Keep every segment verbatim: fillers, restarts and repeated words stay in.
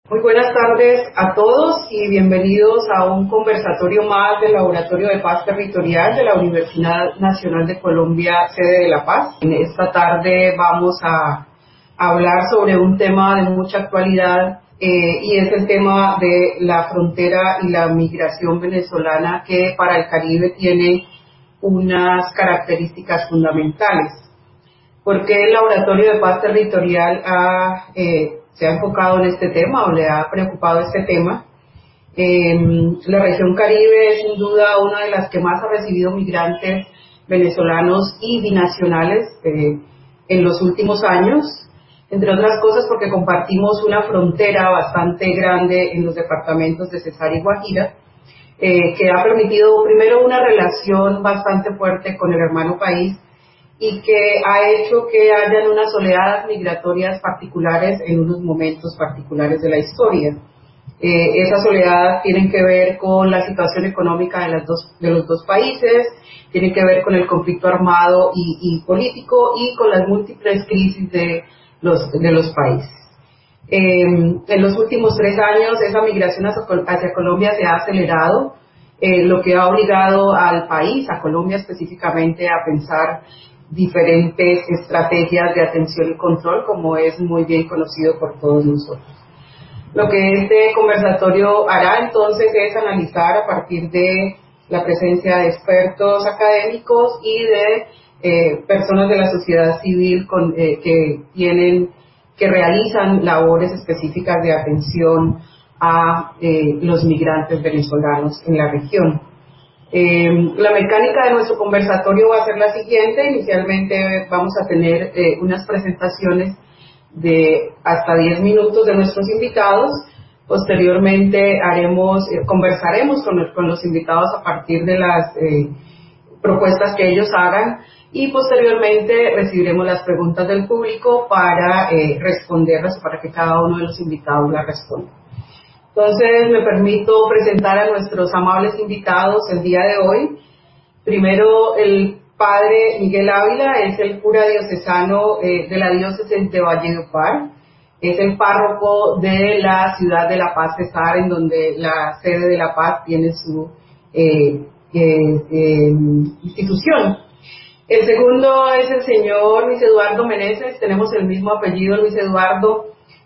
Muy buenas tardes a todos y bienvenidos a un conversatorio más del Laboratorio de Paz Territorial de la Universidad Nacional de Colombia, sede de La Paz. En esta tarde vamos a hablar sobre un tema de mucha actualidad eh, y es el tema de la frontera y la migración venezolana, que para el Caribe tiene unas características fundamentales. ¿Por qué el Laboratorio de Paz Territorial ha, eh, se ha enfocado en este tema o le ha preocupado este tema? Eh, la región Caribe es sin duda una de las que más ha recibido migrantes venezolanos y binacionales eh, en los últimos años, entre otras cosas porque compartimos una frontera bastante grande en los departamentos de Cesar y Guajira, eh, que ha permitido primero una relación bastante fuerte con el hermano país y que ha hecho que hayan unas oleadas migratorias particulares en unos momentos particulares de la historia. Eh, esas oleadas tienen que ver con la situación económica de, las dos, de los dos países, tienen que ver con el conflicto armado y, y político y con las múltiples crisis de los, de los países. Eh, en los últimos tres años esa migración hacia, hacia Colombia se ha acelerado, eh, lo que ha obligado al país, a Colombia específicamente, a pensar diferentes estrategias de atención y control, como es muy bien conocido por todos nosotros. Lo que este conversatorio hará entonces es analizar a partir de la presencia de expertos académicos y de eh, personas de la sociedad civil con, eh, que tienen, que realizan labores específicas de atención a eh, los migrantes venezolanos en la región. Eh, la mecánica de nuestro conversatorio va a ser la siguiente. Inicialmente vamos a tener eh, unas presentaciones de hasta diez minutos de nuestros invitados. Posteriormente haremos, eh, conversaremos con los, con los invitados a partir de las eh, propuestas que ellos hagan, y posteriormente recibiremos las preguntas del público para eh, responderlas, para que cada uno de los invitados las responda. Entonces me permito presentar a nuestros amables invitados el día de hoy. Primero, el padre Miguel Ávila es el cura diocesano eh, de la diócesis de Valledupar. Es el párroco de la ciudad de La Paz, Cesar, en donde la sede de La Paz tiene su eh, eh, eh, institución. El segundo es el señor Luis Eduardo Meneses. Tenemos el mismo apellido, Luis Eduardo.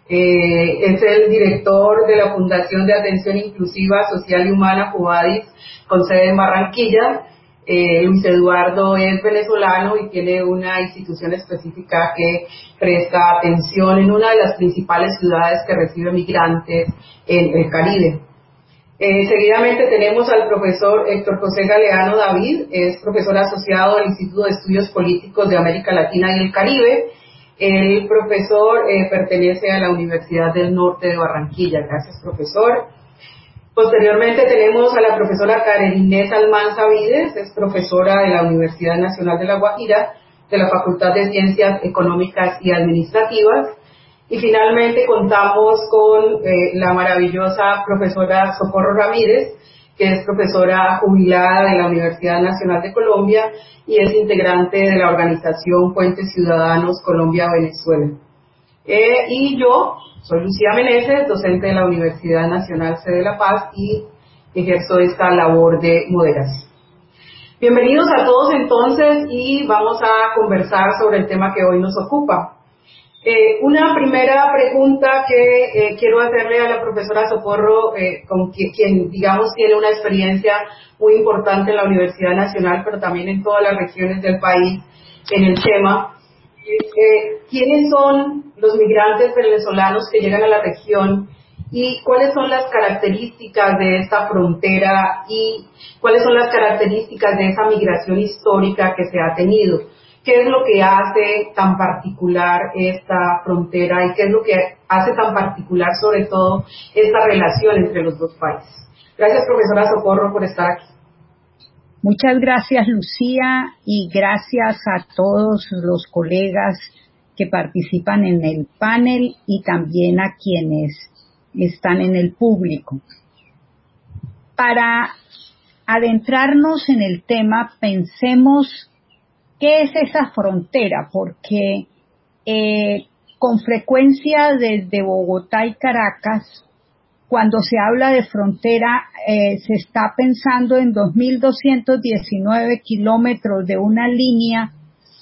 Eh, es el director de la Fundación de Atención Inclusiva, Social y Humana, Juvadis, con sede en Barranquilla. Eh, Luis Eduardo es venezolano y tiene una institución específica que presta atención en una de las principales ciudades que recibe migrantes en el Caribe. Eh, seguidamente tenemos al profesor Héctor José Galeano David. Es profesor asociado del Instituto de Estudios Políticos de América Latina y el Caribe. El profesor eh, pertenece a la Universidad del Norte de Barranquilla. Gracias, profesor. Posteriormente tenemos a la profesora Karen Inés Almanza Vides. Es profesora de la Universidad Nacional de La Guajira, de la Facultad de Ciencias Económicas y Administrativas. Y finalmente contamos con eh, la maravillosa profesora Socorro Ramírez, que es profesora jubilada de la Universidad Nacional de Colombia y es integrante de la organización Puentes Ciudadanos Colombia-Venezuela. Eh, y yo soy Lucía Meneses, docente de la Universidad Nacional Sede de La Paz, y ejerzo esta labor de moderación. Bienvenidos a todos entonces, y vamos a conversar sobre el tema que hoy nos ocupa. Eh, una primera pregunta que eh, quiero hacerle a la profesora Socorro, eh, con quien, quien, digamos, tiene una experiencia muy importante en la Universidad Nacional, pero también en todas las regiones del país en el tema. Eh, ¿Quiénes son los migrantes venezolanos que llegan a la región y cuáles son las características de esta frontera y cuáles son las características de esa migración histórica que se ha tenido? ¿Qué es lo que hace tan particular esta frontera y qué es lo que hace tan particular, sobre todo, esta relación entre los dos países? Gracias, profesora Socorro, por estar aquí. Muchas gracias, Lucía, y gracias a todos los colegas que participan en el panel y también a quienes están en el público. Para adentrarnos en el tema, pensemos qué es esa frontera, porque eh, con frecuencia desde Bogotá y Caracas cuando se habla de frontera, eh, se está pensando en dos mil doscientos diecinueve kilómetros de una línea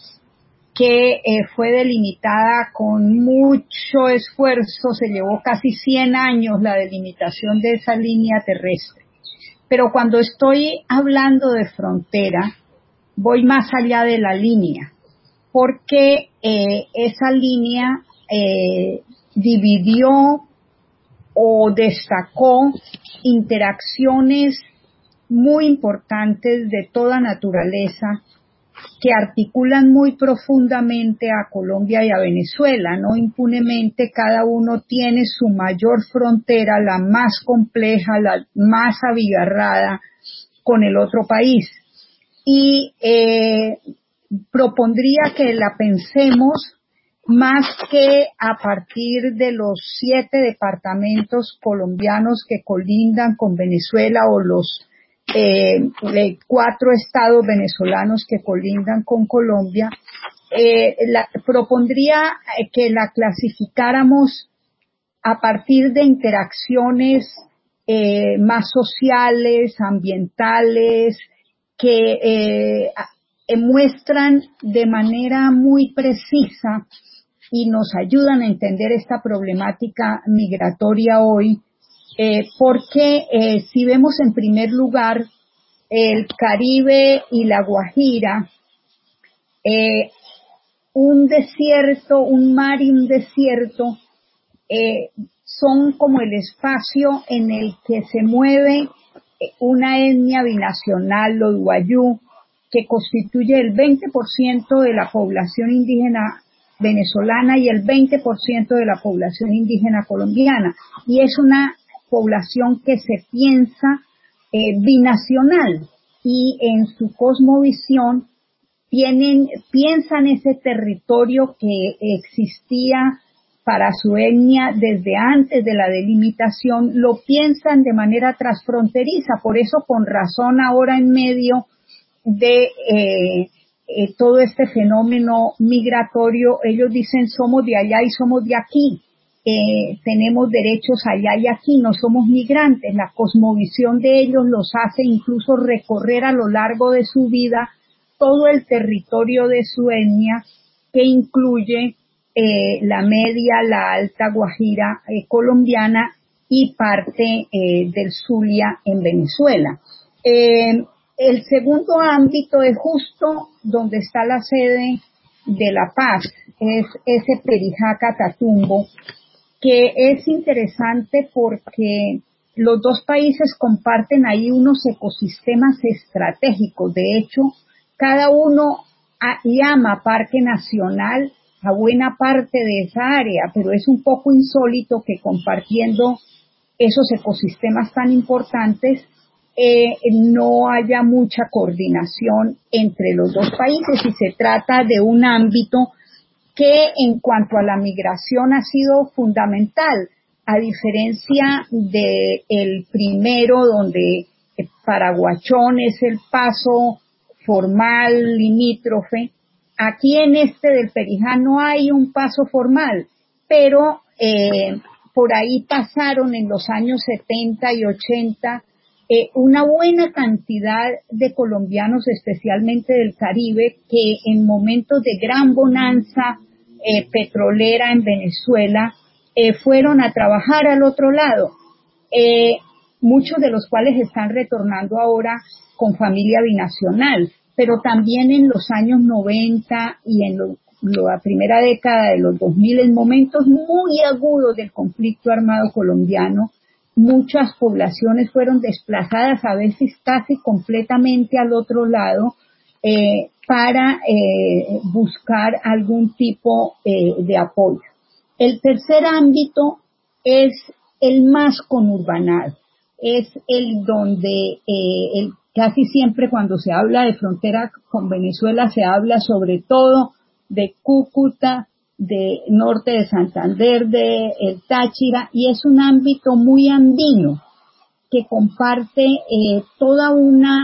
que eh, fue delimitada con mucho esfuerzo, se llevó casi cien años la delimitación de esa línea terrestre. Pero cuando estoy hablando de frontera, voy más allá de la línea, porque eh, esa línea eh, dividió o destacó interacciones muy importantes de toda naturaleza que articulan muy profundamente a Colombia y a Venezuela, no impunemente. Cada uno tiene su mayor frontera, la más compleja, la más abigarrada con el otro país. Y eh, propondría que la pensemos más que a partir de los siete departamentos colombianos que colindan con Venezuela o los eh, cuatro estados venezolanos que colindan con Colombia. Eh, la, propondría que la clasificáramos a partir de interacciones eh, más sociales, ambientales, que eh, muestran de manera muy precisa y nos ayudan a entender esta problemática migratoria hoy, eh, porque eh, si vemos en primer lugar el Caribe y la Guajira, eh, un desierto, un mar y un desierto, eh, son como el espacio en el que se mueve una etnia binacional, los wayú, que constituye el veinte por ciento de la población indígena venezolana y el veinte por ciento de la población indígena colombiana. Y es una población que se piensa eh, binacional y en su cosmovisión tienen, piensan ese territorio que existía para su etnia desde antes de la delimitación, lo piensan de manera transfronteriza. Por eso, con razón, ahora en medio de eh, eh, todo este fenómeno migratorio, ellos dicen somos de allá y somos de aquí, eh, tenemos derechos allá y aquí, no somos migrantes. La cosmovisión de ellos los hace incluso recorrer a lo largo de su vida todo el territorio de su etnia, que incluye eh, la media, la alta Guajira eh, colombiana y parte eh, del Zulia en Venezuela. Eh, el segundo ámbito es justo donde está la sede de La Paz, es ese Perijá Catatumbo, que es interesante porque los dos países comparten ahí unos ecosistemas estratégicos. De hecho, cada uno a, llama Parque Nacional a buena parte de esa área, pero es un poco insólito que compartiendo esos ecosistemas tan importantes eh, no haya mucha coordinación entre los dos países, y se trata de un ámbito que en cuanto a la migración ha sido fundamental, a diferencia de el primero, donde Paraguachón es el paso formal limítrofe. Aquí en este del Perijá no hay un paso formal, pero eh, por ahí pasaron en los años setenta y ochenta eh, una buena cantidad de colombianos, especialmente del Caribe, que en momentos de gran bonanza eh, petrolera en Venezuela eh, fueron a trabajar al otro lado, eh, muchos de los cuales están retornando ahora con familia binacional, pero también en los años noventa y en lo, la primera década de los dos mil, en momentos muy agudos del conflicto armado colombiano, muchas poblaciones fueron desplazadas, a veces casi completamente al otro lado, eh, para eh, buscar algún tipo eh, de apoyo. El tercer ámbito es el más conurbanado, es el donde eh, el, casi siempre cuando se habla de frontera con Venezuela se habla sobre todo de Cúcuta, de norte de Santander, de el Táchira, y es un ámbito muy andino que comparte eh, toda una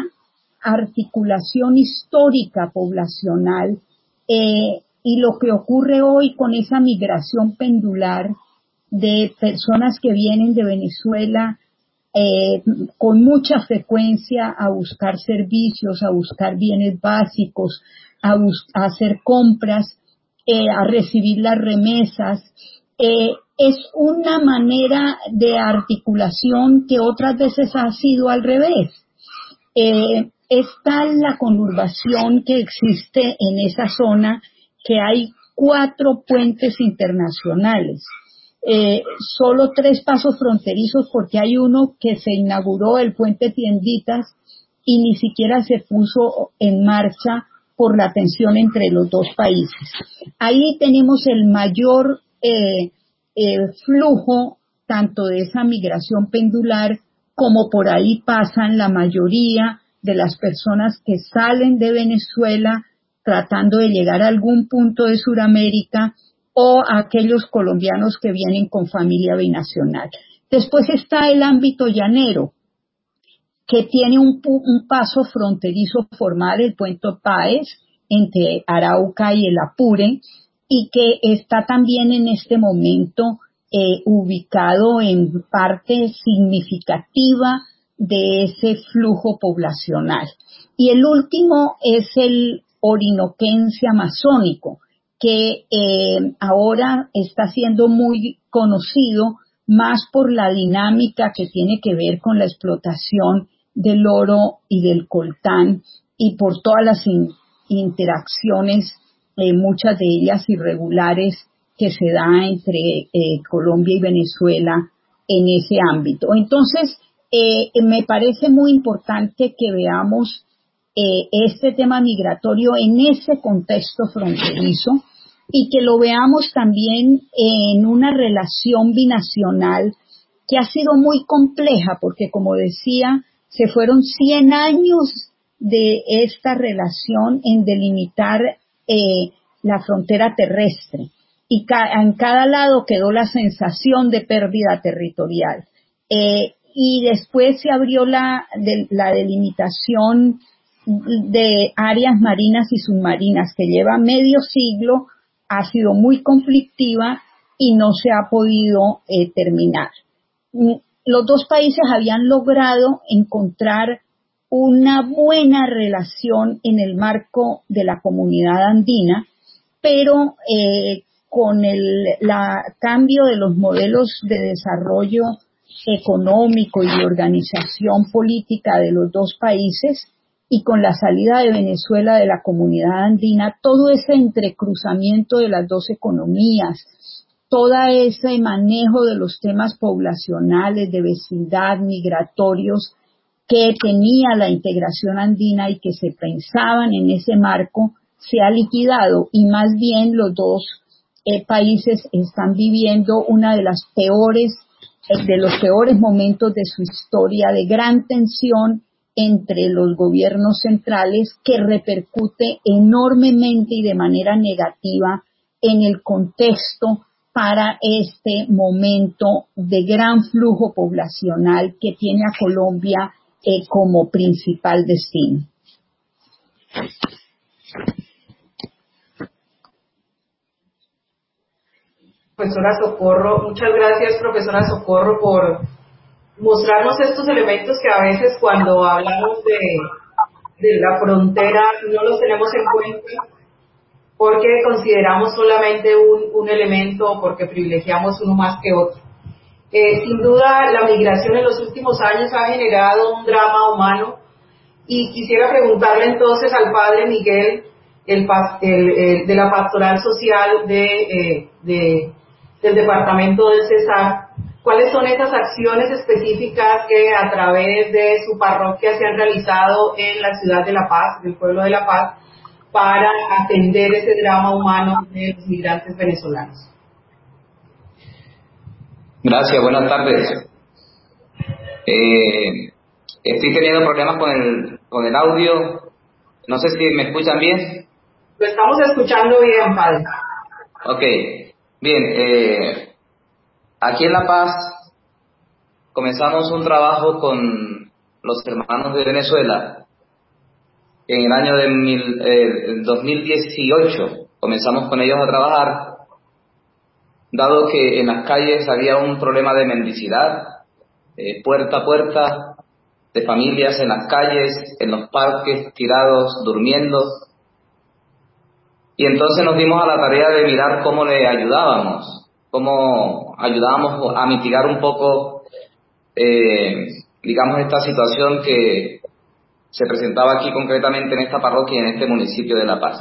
articulación histórica poblacional, eh, y lo que ocurre hoy con esa migración pendular de personas que vienen de Venezuela eh, con mucha frecuencia a buscar servicios, a buscar bienes básicos, a, bus- a hacer compras, eh, a recibir las remesas. Eh, es una manera de articulación que otras veces ha sido al revés. Eh, es tal la conurbación que existe en esa zona que hay cuatro puentes internacionales. Eh, solo tres pasos fronterizos porque hay uno que se inauguró, el puente Tienditas, y ni siquiera se puso en marcha por la tensión entre los dos países. Ahí tenemos el mayor eh, eh, flujo tanto de esa migración pendular como por ahí pasan la mayoría de las personas que salen de Venezuela tratando de llegar a algún punto de Sudamérica o aquellos colombianos que vienen con familia binacional. Después está el ámbito llanero, que tiene un, un paso fronterizo formal, el puente Páez, entre Arauca y el Apure, y que está también en este momento eh, ubicado en parte significativa de ese flujo poblacional. Y el último es el orinoquense amazónico, que eh, ahora está siendo muy conocido más por la dinámica que tiene que ver con la explotación del oro y del coltán y por todas las in- interacciones, eh, muchas de ellas irregulares, que se da entre eh, Colombia y Venezuela en ese ámbito. Entonces, eh, me parece muy importante que veamos eh, este tema migratorio en ese contexto fronterizo y que lo veamos también en una relación binacional que ha sido muy compleja porque, como decía, se fueron cien años de esta relación en delimitar eh, la frontera terrestre y ca- en cada lado quedó la sensación de pérdida territorial. Eh, y después se abrió la, de, la delimitación de áreas marinas y submarinas que lleva medio siglo, ha sido muy conflictiva y no se ha podido eh, terminar. Los dos países habían logrado encontrar una buena relación en el marco de la comunidad andina, pero eh, con el la, cambio de los modelos de desarrollo económico y de organización política de los dos países y con la salida de Venezuela de la comunidad andina, todo ese entrecruzamiento de las dos economías, todo ese manejo de los temas poblacionales, de vecindad, migratorios, que tenía la integración andina y que se pensaban en ese marco, se ha liquidado y más bien los dos eh, países están viviendo una de las peores, eh, de los peores momentos de su historia de gran tensión entre los gobiernos centrales que repercute enormemente y de manera negativa en el contexto para este momento de gran flujo poblacional que tiene a Colombia eh, como principal destino. Profesora Socorro, muchas gracias, profesora Socorro, por mostrarnos estos elementos que a veces cuando hablamos de, de la frontera no los tenemos en cuenta porque consideramos solamente un, un elemento o porque privilegiamos uno más que otro. Eh, sin duda, la migración en los últimos años ha generado un drama humano y quisiera preguntarle entonces al padre Miguel, el, el, el de la Pastoral Social de, eh, de, del Departamento del Cesar, ¿cuáles son esas acciones específicas que a través de su parroquia se han realizado en la ciudad de La Paz, del pueblo de La Paz, para atender ese drama humano de los migrantes venezolanos? Gracias, buenas tardes. Eh, estoy teniendo problemas con el, con el audio. No sé si me escuchan bien. Lo estamos escuchando bien, padre. Ok, bien. Eh, aquí en La Paz comenzamos un trabajo con los hermanos de Venezuela. En el año de mil, eh, dos mil dieciocho comenzamos con ellos a trabajar dado que en las calles había un problema de mendicidad, eh, puerta a puerta, de familias en las calles, en los parques, tirados, durmiendo. Y entonces nos dimos a la tarea de mirar cómo le ayudábamos, cómo ayudábamos a mitigar un poco, eh, digamos, esta situación que se presentaba aquí concretamente en esta parroquia y en este municipio de La Paz.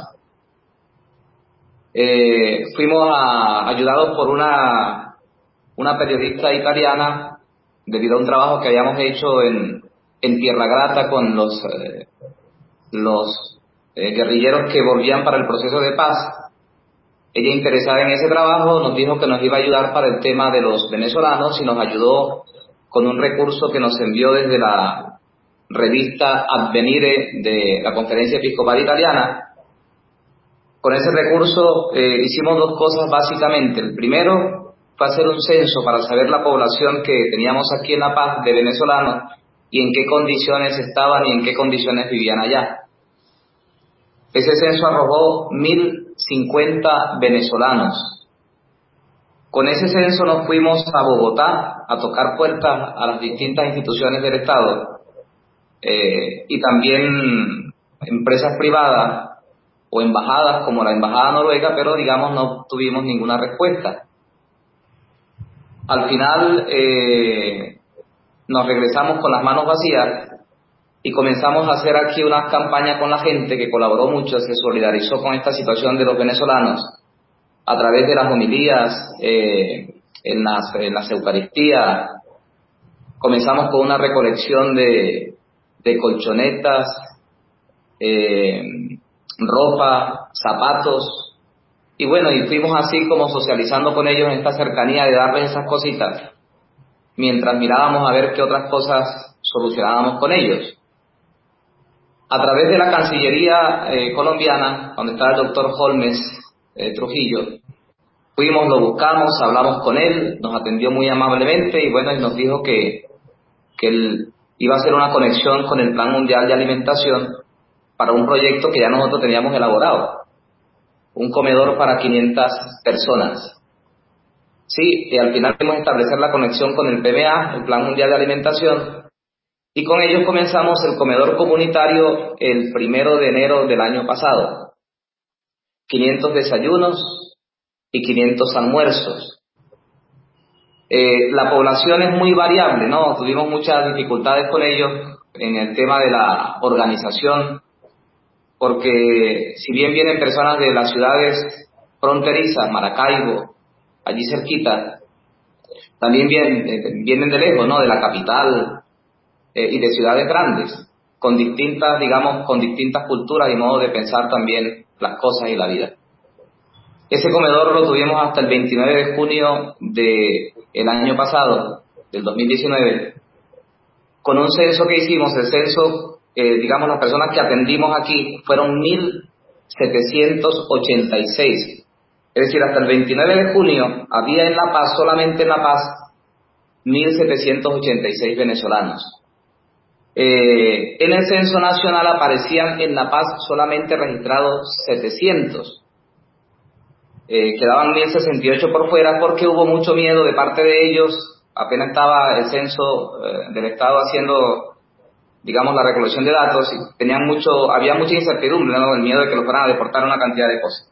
Eh, fuimos a, ayudados por una, una periodista italiana debido a un trabajo que habíamos hecho en, en Tierra Grata con los, eh, los eh, guerrilleros que volvían para el proceso de paz. Ella, interesada en ese trabajo, nos dijo que nos iba a ayudar para el tema de los venezolanos y nos ayudó con un recurso que nos envió desde la revista Advenire de la Conferencia Episcopal Italiana. Con ese recurso eh, hicimos dos cosas básicamente. El primero fue hacer un censo para saber la población que teníamos aquí en La Paz de venezolanos y en qué condiciones estaban y en qué condiciones vivían allá. Ese censo arrojó mil cincuenta venezolanos. Con ese censo nos fuimos a Bogotá a tocar puertas a las distintas instituciones del Estado eh, y también empresas privadas o embajadas como la Embajada Noruega, pero digamos no tuvimos ninguna respuesta. Al final eh, nos regresamos con las manos vacías y comenzamos a hacer aquí una campaña con la gente que colaboró mucho, se solidarizó con esta situación de los venezolanos a través de las homilías, eh, en, las, en las Eucaristías. Comenzamos con una recolección de, de colchonetas, eh, ropa, zapatos, y bueno, y fuimos así como socializando con ellos en esta cercanía de darles esas cositas, mientras mirábamos a ver qué otras cosas solucionábamos con ellos. A través de la Cancillería eh, colombiana, donde está el doctor Holmes eh, Trujillo, fuimos, lo buscamos, hablamos con él, nos atendió muy amablemente y bueno, y nos dijo que, que él iba a hacer una conexión con el Plan Mundial de Alimentación para un proyecto que ya nosotros teníamos elaborado, un comedor para quinientas personas. Sí, y al final tuvimos que establecer la conexión con el P M A, el Plan Mundial de Alimentación, y con ellos comenzamos el comedor comunitario el primero de enero del año pasado. quinientos desayunos y quinientos almuerzos. Eh, la población es muy variable, ¿no? Tuvimos muchas dificultades con ellos en el tema de la organización, porque si bien vienen personas de las ciudades fronterizas, Maracaibo, allí cerquita, también vienen, eh, vienen de lejos, ¿no? De la capital eh, y de ciudades grandes, con distintas, digamos, con distintas culturas y modos de pensar también las cosas y la vida. Ese comedor lo tuvimos hasta el veintinueve de junio del año pasado, del dos mil diecinueve, con un censo que hicimos, el censo, eh, digamos, las personas que atendimos aquí fueron mil setecientos ochenta y seis. Es decir, hasta el veintinueve de junio había en La Paz, solamente en La Paz, mil setecientos ochenta y seis venezolanos. Eh, en el censo nacional aparecían en La Paz solamente registrados setecientos. Eh, quedaban mil sesenta y ocho por fuera porque hubo mucho miedo de parte de ellos. Apenas estaba el censo eh, del Estado haciendo, digamos, la recolección de datos, y tenían mucho, había mucha incertidumbre, ¿no? El miedo de que los fueran a deportar, una cantidad de cosas.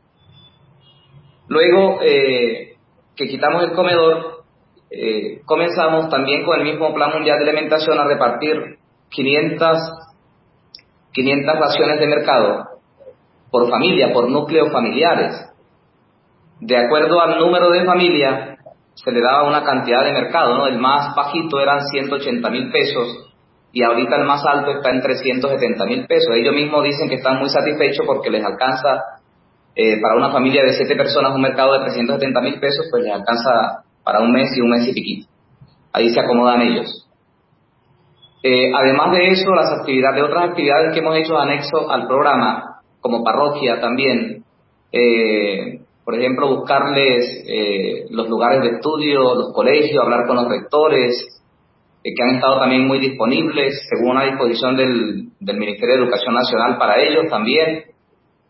Luego eh, que quitamos el comedor, eh, comenzamos también con el mismo Plan Mundial de Alimentación a repartir quinientas, quinientas raciones de mercado por familia, por núcleos familiares. De acuerdo al número de familia, se le daba una cantidad de mercado, ¿no? El más bajito eran ciento ochenta mil pesos y ahorita el más alto está en trescientos setenta mil pesos. Ellos mismos dicen que están muy satisfechos porque les alcanza, eh, para una familia de siete personas, un mercado de trescientos setenta mil pesos, pues les alcanza para un mes y un mes y piquito. Ahí se acomodan ellos. Eh, además de eso, las actividades, de otras actividades que hemos hecho anexo al programa, como parroquia también, eh, por ejemplo, buscarles eh, los lugares de estudio, los colegios, hablar con los rectores, eh, que han estado también muy disponibles, según una disposición del, del Ministerio de Educación Nacional para ellos también.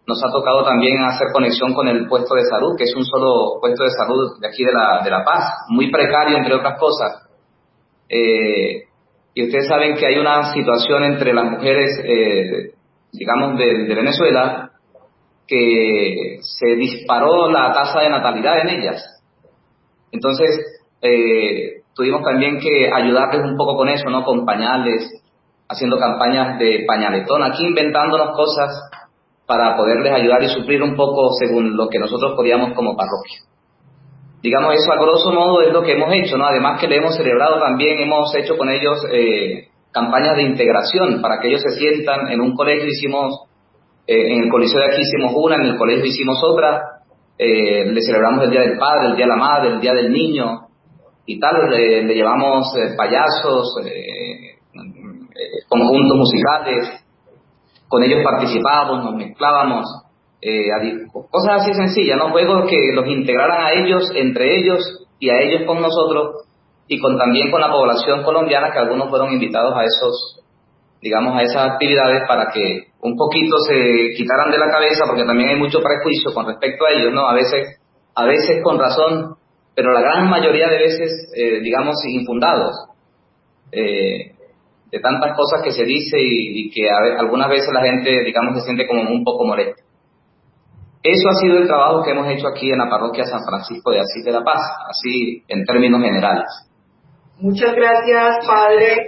nos ha tocado también hacer conexión con el puesto de salud, que es un solo puesto de salud de aquí de La, de la Paz, muy precario entre otras cosas. Eh, y ustedes saben que hay una situación entre las mujeres, eh, digamos, de, de Venezuela, que se disparó la tasa de natalidad en ellas. Entonces, eh, tuvimos también que ayudarles un poco con eso, ¿no? Con pañales, haciendo campañas de pañaletón, aquí inventándonos cosas para poderles ayudar y suplir un poco según lo que nosotros podíamos como parroquia. Digamos, eso a grosso modo es lo que hemos hecho, ¿no? Además que le hemos celebrado también, hemos hecho con ellos eh, campañas de integración para que ellos se sientan en un colegio. Hicimos, eh, en el coliseo de aquí hicimos una, en el colegio hicimos otra, eh, le celebramos el Día del Padre, el Día de la Madre, el Día del Niño y tal, le, le llevamos eh, payasos, eh, eh, conjuntos musicales, con ellos participábamos, nos mezclábamos, eh, cosas así sencillas, ¿no? Juegos que los integraran a ellos, entre ellos y a ellos con nosotros, y con también con la población colombiana, que algunos fueron invitados a esos, digamos, a esas actividades para que un poquito se quitaran de la cabeza, porque también hay mucho prejuicio con respecto a ellos, ¿no? A veces, a veces con razón, pero la gran mayoría de veces, eh, digamos, infundados. Eh, de tantas cosas que se dice y, y que a ve, algunas veces la gente, digamos, se siente como un poco molesta. Eso ha sido el trabajo que hemos hecho aquí en la parroquia San Francisco de Asís de La Paz, así en términos generales. Muchas gracias, padre.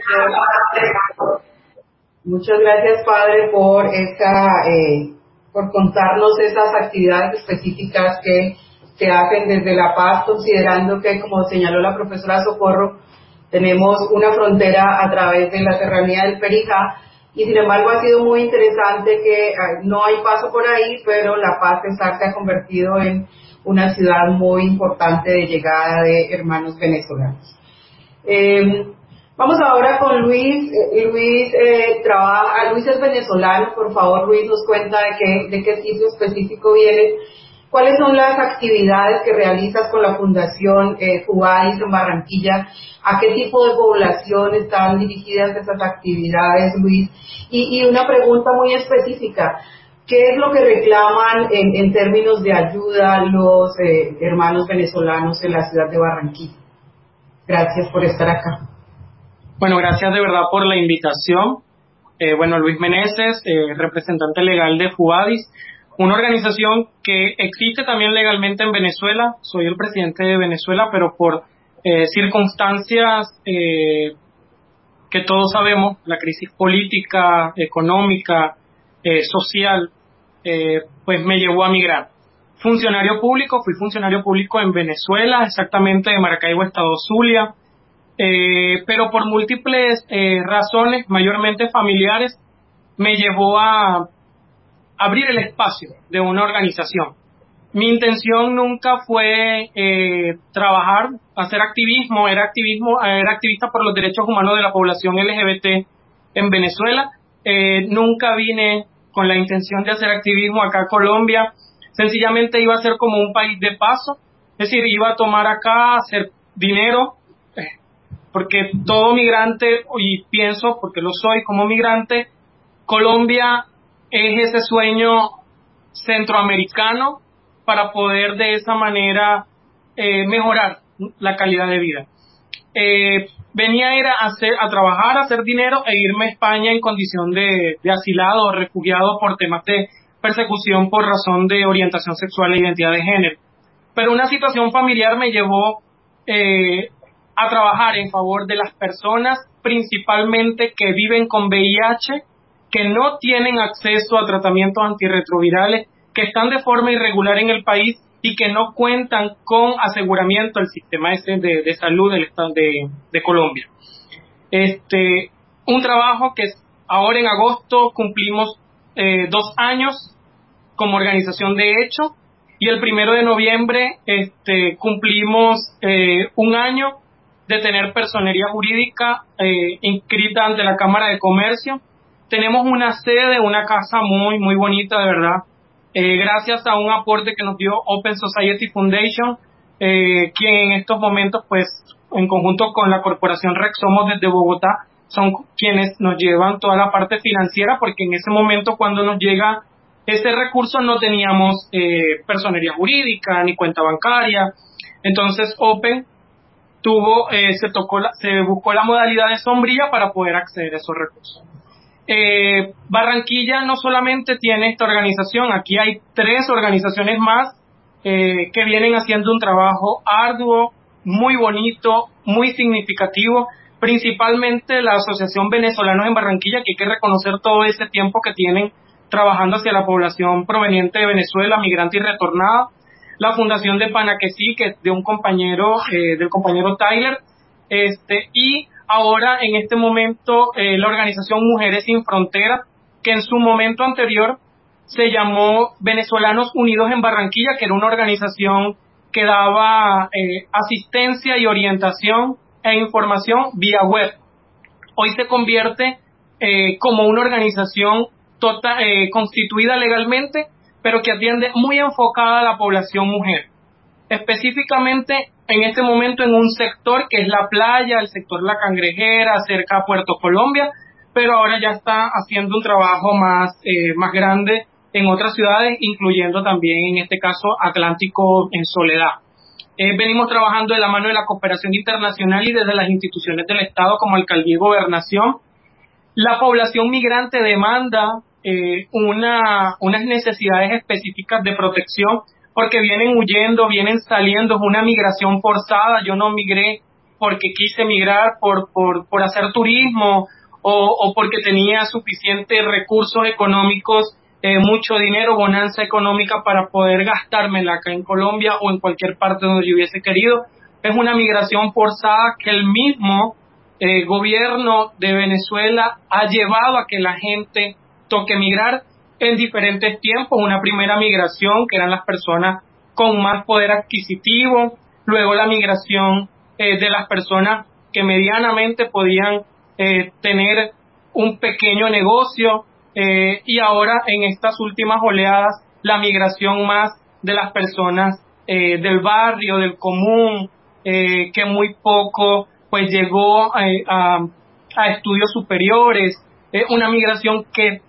Muchas gracias, padre, por esta, eh, por contarnos esas actividades específicas que se hacen desde La Paz, considerando que, como señaló la profesora Socorro, tenemos una frontera a través de la serranía del Perijá, y sin embargo ha sido muy interesante que no hay paso por ahí, pero La Paz se ha convertido en una ciudad muy importante de llegada de hermanos venezolanos. Eh, vamos ahora con Luis. Eh, Luis eh, trabaja, Luis es venezolano. Por favor, Luis, nos cuenta de qué, de qué sitio específico viene. ¿Cuáles son las actividades que realizas con la Fundación eh, Juvadis en Barranquilla? ¿A qué tipo de población están dirigidas esas actividades, Luis? Y, y una pregunta muy específica, ¿qué es lo que reclaman en, en términos de ayuda los eh, hermanos venezolanos en la ciudad de Barranquilla? Gracias por estar acá. Bueno, gracias de verdad por la invitación. Eh, bueno, Luis Meneses, eh, representante legal de Juvadis, una organización que existe también legalmente en Venezuela. Soy el presidente de Venezuela, pero por eh, circunstancias eh, que todos sabemos, la crisis política, económica, eh, social, eh, pues me llevó a migrar. Funcionario público, fui funcionario público en Venezuela, exactamente de Maracaibo, estado Zulia, eh, pero por múltiples eh, razones, mayormente familiares, me llevó a abrir el espacio de una organización. Mi intención nunca fue eh, trabajar, hacer activismo, era activismo, era activista por los derechos humanos de la población L G B T en Venezuela. Eh, nunca vine con la intención de hacer activismo acá a Colombia, sencillamente iba a ser como un país de paso, es decir, iba a tomar acá, hacer dinero, eh, porque todo migrante, y pienso, porque lo soy como migrante, Colombia es ese sueño centroamericano para poder de esa manera eh, mejorar la calidad de vida. Eh, venía a ir a, hacer, a trabajar, a hacer dinero e irme a España en condición de, de asilado o refugiado por temas de persecución por razón de orientación sexual e identidad de género. Pero una situación familiar me llevó eh, a trabajar en favor de las personas, principalmente que viven con V I H, que no tienen acceso a tratamientos antirretrovirales, que están de forma irregular en el país y que no cuentan con aseguramiento del sistema ese de, de salud del estado de, de Colombia. Este, un trabajo que ahora en agosto cumplimos eh, dos años como organización de hecho, y el primero de noviembre este, cumplimos eh, un año de tener personería jurídica eh, inscrita ante la Cámara de Comercio. Tenemos una sede, una casa muy, muy bonita, de verdad, eh, gracias a un aporte que nos dio Open Society Foundation, eh, que en estos momentos, pues, en conjunto con la Corporación Rexomos desde Bogotá, son quienes nos llevan toda la parte financiera, porque en ese momento cuando nos llega ese recurso no teníamos eh, personería jurídica ni cuenta bancaria. Entonces Open tuvo, eh, se tocó, la, se buscó la modalidad de sombrilla para poder acceder a esos recursos. Eh, Barranquilla no solamente tiene esta organización, aquí hay tres organizaciones más eh, que vienen haciendo un trabajo arduo, muy bonito, muy significativo, principalmente la Asociación Venezolanos en Barranquilla, que hay que reconocer todo ese tiempo que tienen trabajando hacia la población proveniente de Venezuela, migrante y retornada, la Fundación de Panaquesí, que es de un compañero, eh, del compañero Tyler, este, y ahora en este momento eh, la organización Mujeres Sin Fronteras, que en su momento anterior se llamó Venezolanos Unidos en Barranquilla, que era una organización que daba eh, asistencia y orientación e información vía web. Hoy se convierte eh, como una organización total, eh, constituida legalmente, pero que atiende muy enfocada a la población mujer. Específicamente en este momento en un sector que es la playa, el sector La Cangrejera, cerca a Puerto Colombia, pero ahora ya está haciendo un trabajo más, eh, más grande en otras ciudades, incluyendo también en este caso Atlántico en Soledad. Eh, venimos trabajando de la mano de la cooperación internacional y desde las instituciones del Estado como Alcaldía y Gobernación. La población migrante demanda eh, una, unas necesidades específicas de protección porque vienen huyendo, vienen saliendo, es una migración forzada. Yo no migré porque quise migrar por, por, por hacer turismo o, o porque tenía suficientes recursos económicos, eh, mucho dinero, bonanza económica para poder gastármela acá en Colombia o en cualquier parte donde yo hubiese querido. Es una migración forzada que el mismo eh, gobierno de Venezuela ha llevado a que la gente toque migrar en diferentes tiempos. Una primera migración que eran las personas con más poder adquisitivo, luego la migración eh, de las personas que medianamente podían eh, tener un pequeño negocio, eh, y ahora en estas últimas oleadas la migración más de las personas eh, del barrio, del común, eh, que muy poco pues llegó a, a, a estudios superiores, eh, una migración que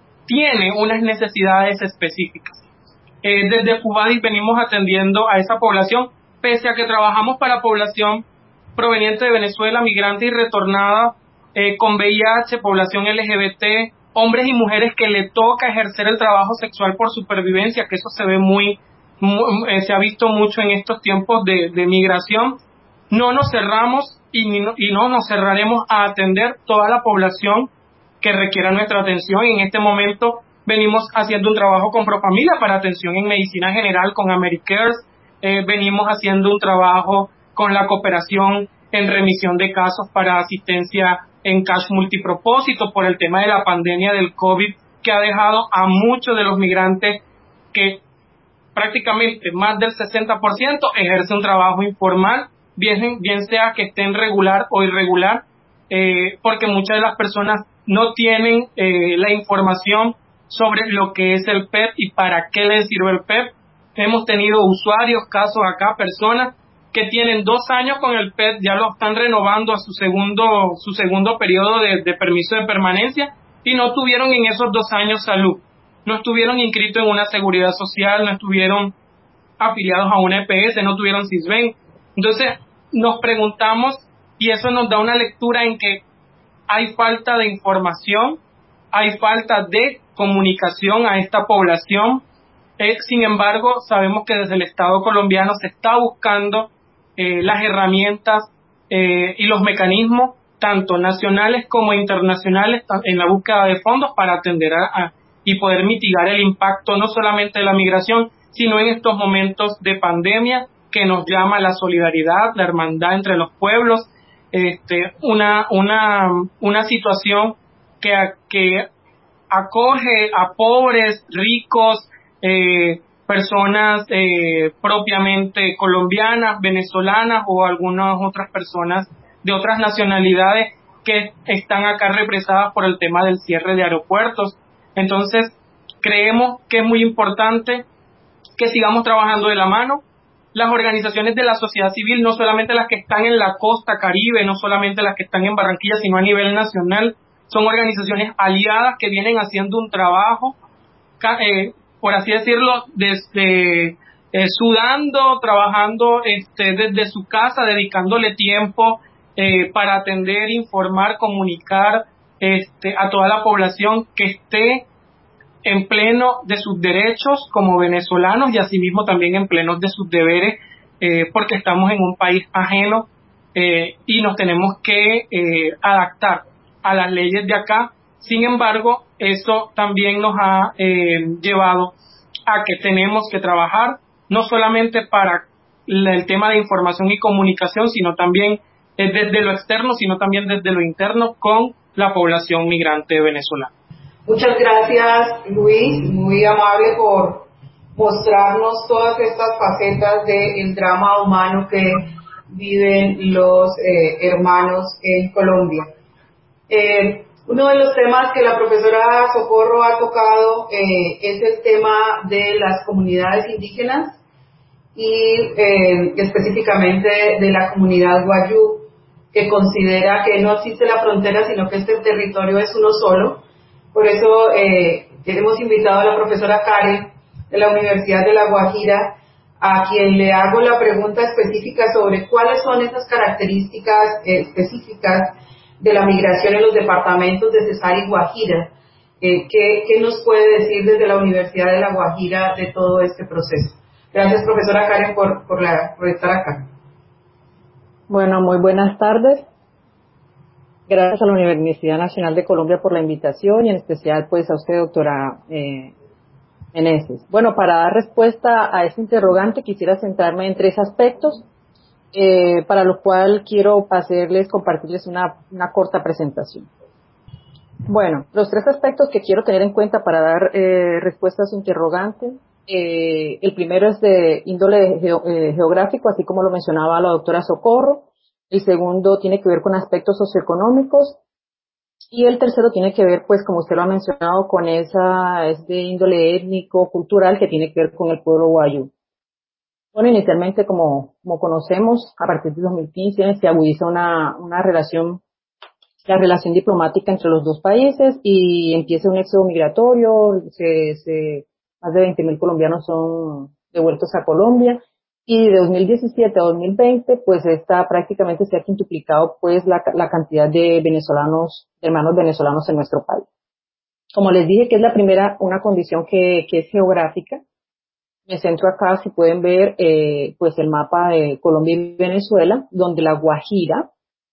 tiene unas necesidades específicas. Eh, desde FUVADIS venimos atendiendo a esa población, pese a que trabajamos para población proveniente de Venezuela, migrante y retornada, eh, con V I H, población L G B T, hombres y mujeres que le toca ejercer el trabajo sexual por supervivencia, que eso se ve muy, muy eh, se ha visto mucho en estos tiempos de, de migración. No nos cerramos y, ni, y no nos cerraremos a atender toda la población que requiera nuestra atención. En este momento venimos haciendo un trabajo con Profamilia para atención en medicina general con Americares, eh, venimos haciendo un trabajo con la cooperación en remisión de casos para asistencia en cash multipropósito por el tema de la pandemia del COVID, que ha dejado a muchos de los migrantes que prácticamente más del sesenta por ciento ejerce un trabajo informal, bien, bien sea que estén regular o irregular, eh, porque muchas de las personas no tienen eh, la información sobre lo que es el P E P y para qué les sirve el P E P. Hemos tenido usuarios, casos acá, personas que tienen dos años con el P E P, ya lo están renovando a su segundo, su segundo periodo de, de permiso de permanencia y no tuvieron en esos dos años salud, no estuvieron inscritos en una seguridad social, no estuvieron afiliados a una E P S, no tuvieron SISBEN. Entonces nos preguntamos, y eso nos da una lectura en que hay falta de información, hay falta de comunicación a esta población. Eh, sin embargo, sabemos que desde el Estado colombiano se está buscando eh, las herramientas eh, y los mecanismos, tanto nacionales como internacionales, en la búsqueda de fondos para atender a, a, y poder mitigar el impacto no solamente de la migración, sino en estos momentos de pandemia que nos llama la solidaridad, la hermandad entre los pueblos, este, una, una, una situación que, que acoge a pobres, ricos, eh, personas eh, propiamente colombianas, venezolanas o algunas otras personas de otras nacionalidades que están acá represadas por el tema del cierre de aeropuertos. Entonces, creemos que es muy importante que sigamos trabajando de la mano. Las organizaciones de la sociedad civil, no solamente las que están en la costa caribe, no solamente las que están en Barranquilla, sino a nivel nacional, son organizaciones aliadas que vienen haciendo un trabajo eh, por así decirlo, desde eh, sudando, trabajando este, desde su casa, dedicándole tiempo eh, para atender, informar, comunicar este, a toda la población que esté en pleno de sus derechos como venezolanos y asimismo también en pleno de sus deberes, eh, porque estamos en un país ajeno eh, y nos tenemos que eh, adaptar a las leyes de acá. Sin embargo, eso también nos ha eh, llevado a que tenemos que trabajar no solamente para la, el tema de información y comunicación, sino también eh, desde lo externo, sino también desde lo interno con la población migrante venezolana. Muchas gracias, Luis, muy amable por mostrarnos todas estas facetas del drama humano que viven los eh, hermanos en Colombia. Eh, uno de los temas que la profesora Socorro ha tocado eh, es el tema de las comunidades indígenas y eh, específicamente de la comunidad Wayuu, que considera que no existe la frontera, sino que este territorio es uno solo. Por eso eh, hemos invitado a la profesora Karen de la Universidad de La Guajira, a quien le hago la pregunta específica sobre cuáles son esas características eh, específicas de la migración en los departamentos de Cesar y Guajira. Eh, ¿qué, ¿Qué nos puede decir desde la Universidad de La Guajira de todo este proceso? Gracias, profesora Karen, por, por, la, por estar acá. Bueno, muy buenas tardes. Gracias a la Universidad Nacional de Colombia por la invitación y en especial pues a usted, doctora eh, Meneses. Bueno, para dar respuesta a este interrogante quisiera centrarme en tres aspectos, eh, para lo cual quiero hacerles, compartirles una, una corta presentación. Bueno, los tres aspectos que quiero tener en cuenta para dar eh, respuesta a su interrogante. Eh, el primero es de índole geo, eh, geográfico, así como lo mencionaba la doctora Socorro. El segundo tiene que ver con aspectos socioeconómicos. Y el tercero tiene que ver, pues, como usted lo ha mencionado, con esa, es de índole étnico, cultural, que tiene que ver con el pueblo Wayuu. Bueno, inicialmente, como, como conocemos, a partir de dos mil quince se agudiza una, una relación, la relación diplomática entre los dos países y empieza un éxodo migratorio, se, se, más de veinte mil colombianos son devueltos a Colombia. Y de dos mil diecisiete a dos mil veinte, pues está prácticamente se ha quintuplicado pues la, la cantidad de venezolanos, hermanos venezolanos en nuestro país. Como les dije que es la primera, una condición que, que es geográfica, me centro acá, si pueden ver, eh, pues el mapa de Colombia y Venezuela, donde la Guajira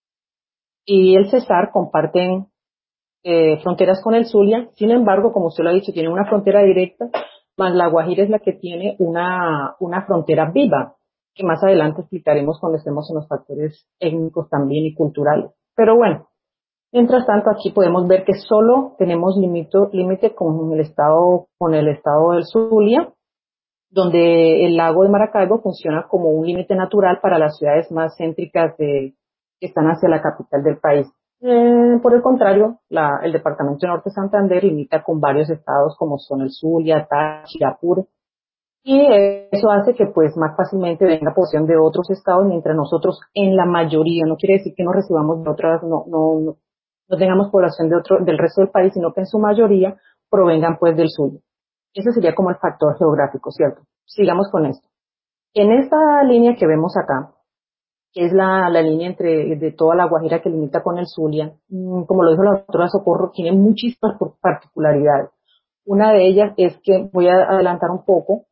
y el Cesar comparten eh, fronteras con el Zulia. Sin embargo, como usted lo ha dicho, tienen una frontera directa, más la Guajira es la que tiene una, una frontera viva, que más adelante explicaremos cuando estemos en los factores étnicos también y culturales. Pero bueno, mientras tanto aquí podemos ver que solo tenemos límite con el estado, con el estado del Zulia, donde el lago de Maracaibo funciona como un límite natural para las ciudades más céntricas de, que están hacia la capital del país. Eh, por el contrario, la, el departamento de Norte Santander limita con varios estados como son el Zulia, Táchira, Apure, y eso hace que pues más fácilmente venga población de otros estados, mientras nosotros en la mayoría, no quiere decir que no recibamos de otras, no, no, no, no tengamos población de otro, del resto del país, sino que en su mayoría provengan pues del Zulia. Ese sería como el factor geográfico, ¿cierto? Sigamos con esto. En esta línea que vemos acá, que es la, la línea entre de toda la Guajira que limita con el Zulia, como lo dijo la doctora Socorro, tiene muchísimas particularidades. Una de ellas es que, voy a adelantar un poco,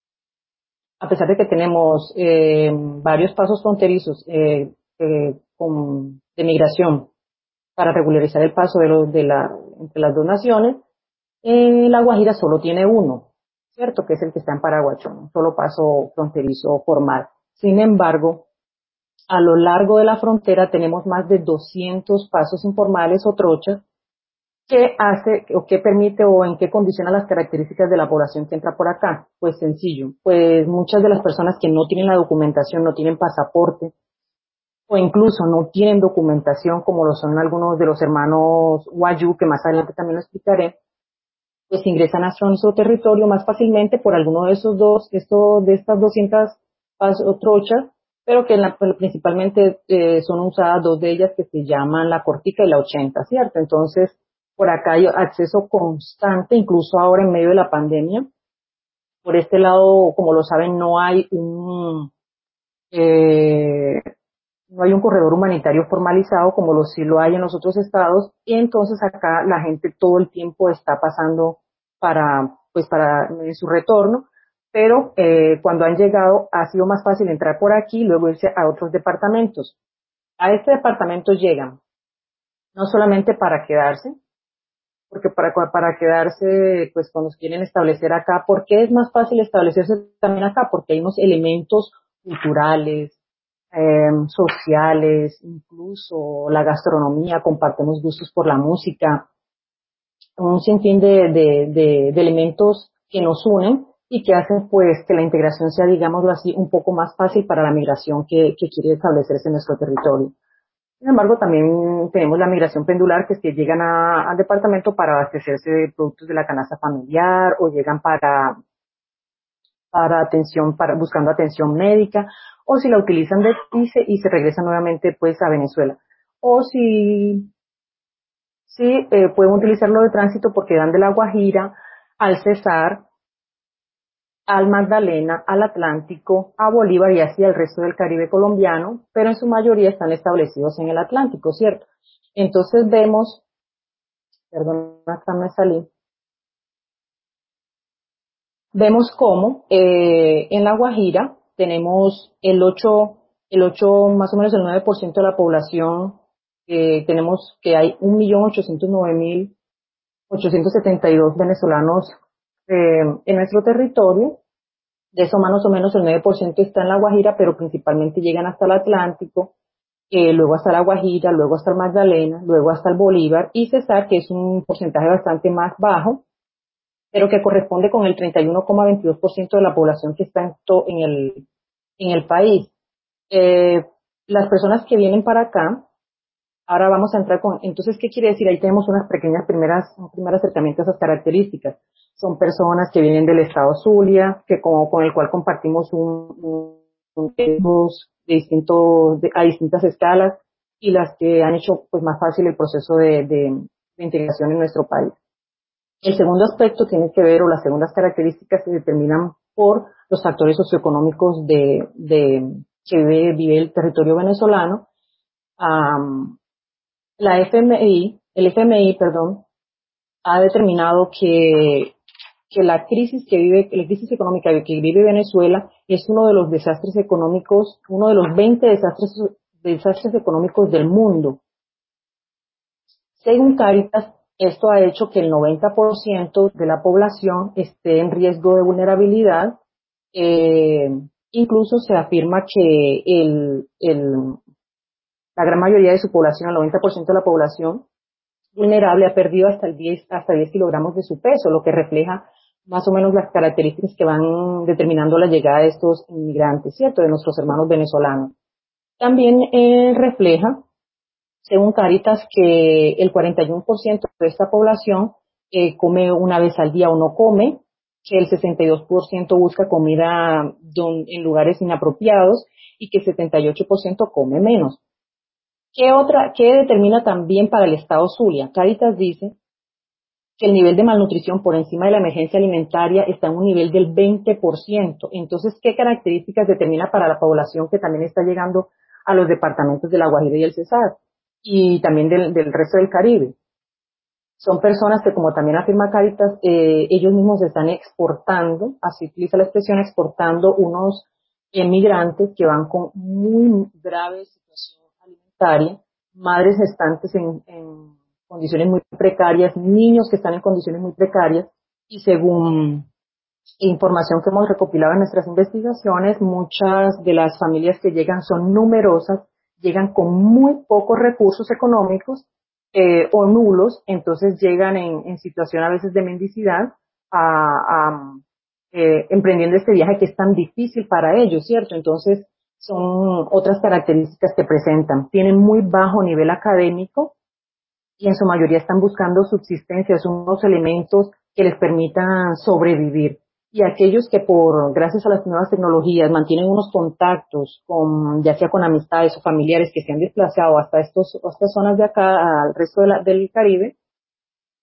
a pesar de que tenemos eh, varios pasos fronterizos eh, eh, con, de migración para regularizar el paso de los, de la, entre las dos naciones, eh, la Guajira solo tiene uno, ¿cierto? Que es el que está en Paraguachón, un solo paso fronterizo formal. Sin embargo, a lo largo de la frontera tenemos más de doscientos pasos informales o trochas que hace o que permite o en qué condiciona las características de la población que entra por acá. Pues sencillo, pues muchas de las personas que no tienen la documentación, no tienen pasaporte o incluso no tienen documentación como lo son algunos de los hermanos Wayuu, que más adelante también lo explicaré, pues ingresan a nuestro territorio más fácilmente por alguno de esos dos, esto, de estas doscientas pasos, trochas, pero que la, principalmente eh, son usadas dos de ellas que se llaman la Cortica y la ochenta, ¿cierto? Entonces, Por acá hay acceso constante, incluso ahora en medio de la pandemia. Por este lado, como lo saben, no hay un, eh, no hay un corredor humanitario formalizado como lo sí lo hay en los otros estados, y entonces acá la gente todo el tiempo está pasando para, pues para en su retorno, pero eh, cuando han llegado ha sido más fácil entrar por aquí y luego irse a otros departamentos. A este departamento llegan no solamente para quedarse, porque para, para quedarse, pues cuando se quieren establecer acá, ¿por qué es más fácil establecerse también acá? Porque hay unos elementos culturales, eh, sociales, incluso la gastronomía, compartimos gustos por la música, un sinfín de, de, de, de elementos que nos unen y que hacen pues que la integración sea, digámoslo así, un poco más fácil para la migración que, que quiere establecerse en nuestro territorio. Sin embargo, también tenemos la migración pendular, que es que llegan a, al departamento para abastecerse de productos de la canasta familiar o llegan para, para atención, para buscando atención médica, o si la utilizan de, y, se, y se regresan nuevamente pues a Venezuela. O si, si eh, pueden utilizarlo de tránsito porque dan de la Guajira al Cesar, al Magdalena, al Atlántico, a Bolívar y así al resto del Caribe colombiano, pero en su mayoría están establecidos en el Atlántico, ¿cierto? Entonces vemos, perdón, acá me salí, vemos cómo eh, en La Guajira tenemos el ocho, el ocho, más o menos el nueve por ciento de la población, eh, tenemos que hay un millón ochocientos nueve mil ochocientos setenta y dos venezolanos eh, en nuestro territorio. De eso más o menos el nueve por ciento está en La Guajira, pero principalmente llegan hasta el Atlántico, eh, luego hasta La Guajira, luego hasta el Magdalena, luego hasta el Bolívar y Cesar, que es un porcentaje bastante más bajo, pero que corresponde con el treinta y uno coma veintidós por ciento de la población que está en, to, en, el, en el país. Eh, las personas que vienen para acá, ahora vamos a entrar con, entonces, ¿qué quiere decir? Ahí tenemos unas pequeñas primeras, un primer acercamiento a esas características. Son personas que vienen del estado Zulia, que como, con el cual compartimos un, un, un de distintos, de, a distintas escalas, y las que han hecho pues más fácil el proceso de, de, de integración en nuestro país. El segundo aspecto tiene que ver, o las segundas características se determinan por los factores socioeconómicos de, de que vive, vive el territorio venezolano. Um, La F M I, el F M I, perdón, ha determinado que, que la crisis que vive, la crisis económica que vive Venezuela es uno de los desastres económicos, uno de los veinte desastres, desastres económicos del mundo. Según Cáritas, esto ha hecho que el noventa por ciento de la población esté en riesgo de vulnerabilidad. Eh, incluso se afirma que el, el, la gran mayoría de su población, el noventa por ciento de la población vulnerable, ha perdido hasta el diez, hasta diez kilogramos de su peso, lo que refleja más o menos las características que van determinando la llegada de estos inmigrantes, ¿cierto?, de nuestros hermanos venezolanos. También eh, refleja, según Cáritas, que el cuarenta y uno por ciento de esta población eh, come una vez al día o no come, que el sesenta y dos por ciento busca comida don, en lugares inapropiados y que el setenta y ocho por ciento come menos. ¿Qué otra, qué determina también para el estado Zulia? Cáritas dice que el nivel de malnutrición por encima de la emergencia alimentaria está en un nivel del veinte por ciento. Entonces, ¿qué características determina para la población que también está llegando a los departamentos de La Guajira y el Cesar? Y también del, del resto del Caribe. Son personas que, como también afirma Cáritas, eh, ellos mismos están exportando, así utiliza la expresión, exportando unos emigrantes que van con muy grave situación alimentaria, madres gestantes en, en condiciones muy precarias, niños que están en condiciones muy precarias, y según información que hemos recopilado en nuestras investigaciones, muchas de las familias que llegan son numerosas, llegan con muy pocos recursos económicos eh, o nulos, entonces llegan en, en situación a veces de mendicidad, a, a, eh, emprendiendo este viaje que es tan difícil para ellos, ¿cierto? Entonces son otras características que presentan. Tienen muy bajo nivel académico y en su mayoría están buscando subsistencia, son unos elementos que les permitan sobrevivir. Y aquellos que por, gracias a las nuevas tecnologías, mantienen unos contactos con, ya sea con amistades o familiares que se han desplazado hasta estos, estas zonas de acá, al resto de la, del Caribe,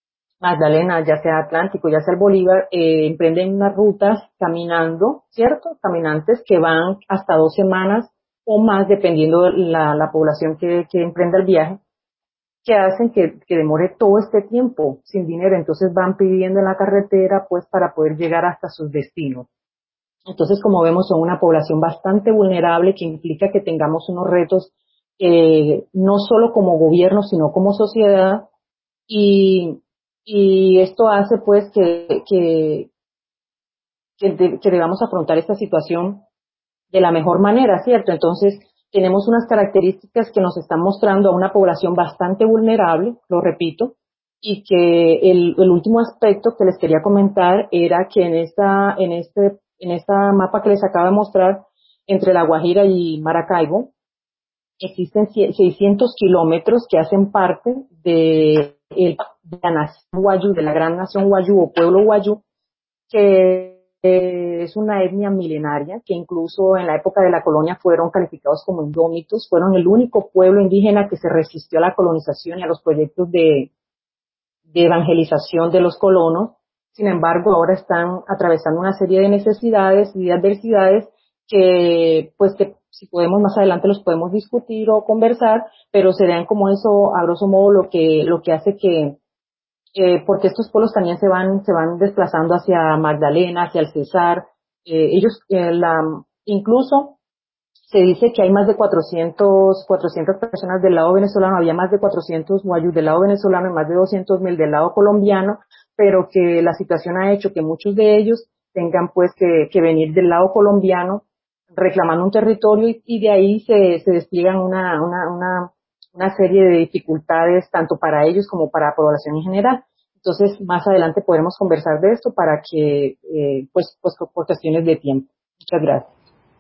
Magdalena, ya sea Atlántico, ya sea el Bolívar, eh, emprenden unas rutas caminando, ¿cierto? Caminantes que van hasta dos semanas o más, dependiendo de la, la población que, que emprenda el viaje, que hacen que, que demore todo este tiempo sin dinero. Entonces van pidiendo en la carretera, pues, para poder llegar hasta sus destinos. Entonces, como vemos, son una población bastante vulnerable, que implica que tengamos unos retos, eh, no solo como gobierno, sino como sociedad, y y esto hace pues que, que, que, de, que debamos afrontar esta situación de la mejor manera, ¿cierto? Entonces, tenemos unas características que nos están mostrando a una población bastante vulnerable, lo repito, y que el, el último aspecto que les quería comentar era que en esta, en este, en esta mapa que les acabo de mostrar, entre La Guajira y Maracaibo, existen seiscientos kilómetros que hacen parte de, el, de la nación Wayuu, de la gran nación Wayuu o pueblo Wayuu, que eh, es una etnia milenaria, que incluso en la época de la colonia fueron calificados como indómitos, fueron el único pueblo indígena que se resistió a la colonización y a los proyectos de, de evangelización de los colonos. Sin embargo, ahora están atravesando una serie de necesidades y de adversidades que, pues, que si podemos más adelante los podemos discutir o conversar, pero serían como eso, a grosso modo, lo que, lo que hace que, eh, porque estos pueblos también se van, se van desplazando hacia Magdalena, hacia el Cesar, eh, ellos, eh, la, incluso se dice que hay más de cuatrocientos, cuatrocientas personas del lado venezolano, había más de cuatrocientos guayús del lado venezolano y más de doscientos mil del lado colombiano, pero que la situación ha hecho que muchos de ellos tengan pues que, que venir del lado colombiano reclamando un territorio y, y de ahí se, se despliegan una, una, una, una serie de dificultades tanto para ellos como para la población en general. Entonces, más adelante podremos conversar de esto para que, eh, pues, pues, por cuestiones de tiempo. Muchas gracias.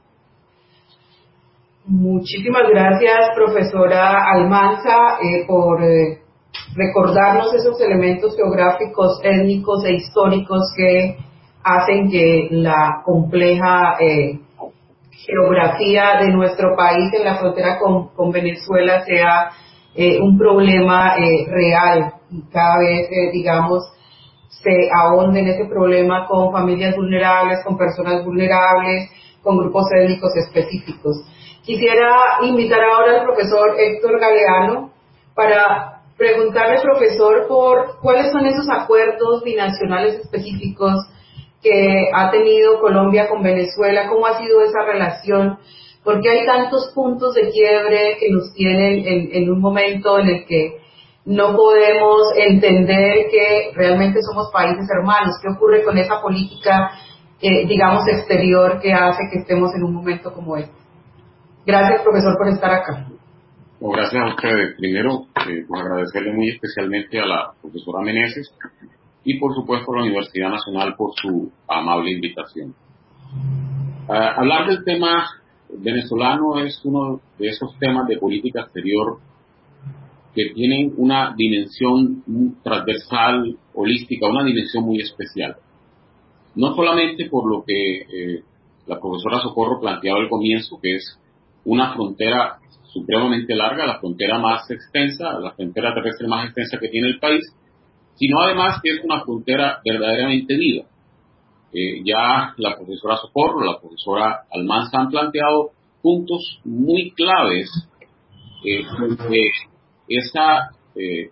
Muchísimas gracias, profesora Almanza, eh, por eh, recordarnos esos elementos geográficos, étnicos e históricos que hacen que la compleja eh, geografía de nuestro país en la frontera con, con Venezuela sea eh, un problema eh, real y cada vez, eh, digamos, se ahonde en ese problema con familias vulnerables, con personas vulnerables, con grupos étnicos específicos. Quisiera invitar ahora al profesor Héctor Galeano para preguntarle, profesor, por cuáles son esos acuerdos binacionales específicos que ha tenido Colombia con Venezuela, cómo ha sido esa relación, porque hay tantos puntos de quiebre que nos tienen en, en un momento en el que no podemos entender que realmente somos países hermanos. ¿Qué ocurre con esa política, eh, digamos, exterior que hace que estemos en un momento como este? Gracias, profesor, por estar acá. Bueno, gracias a ustedes. Primero, eh, pues agradecerle muy especialmente a la profesora Meneses y, por supuesto, a la Universidad Nacional por su amable invitación. Uh, hablar del tema venezolano es uno de esos temas de política exterior que tienen una dimensión transversal, holística, una dimensión muy especial. No solamente por lo que eh, la profesora Socorro planteaba al comienzo, que es una frontera supremamente larga, la frontera más extensa, la frontera terrestre más extensa que tiene el país, sino además que es una frontera verdaderamente viva. Eh, ya la profesora Socorro, la profesora Almanza han planteado puntos muy claves eh, donde esa eh,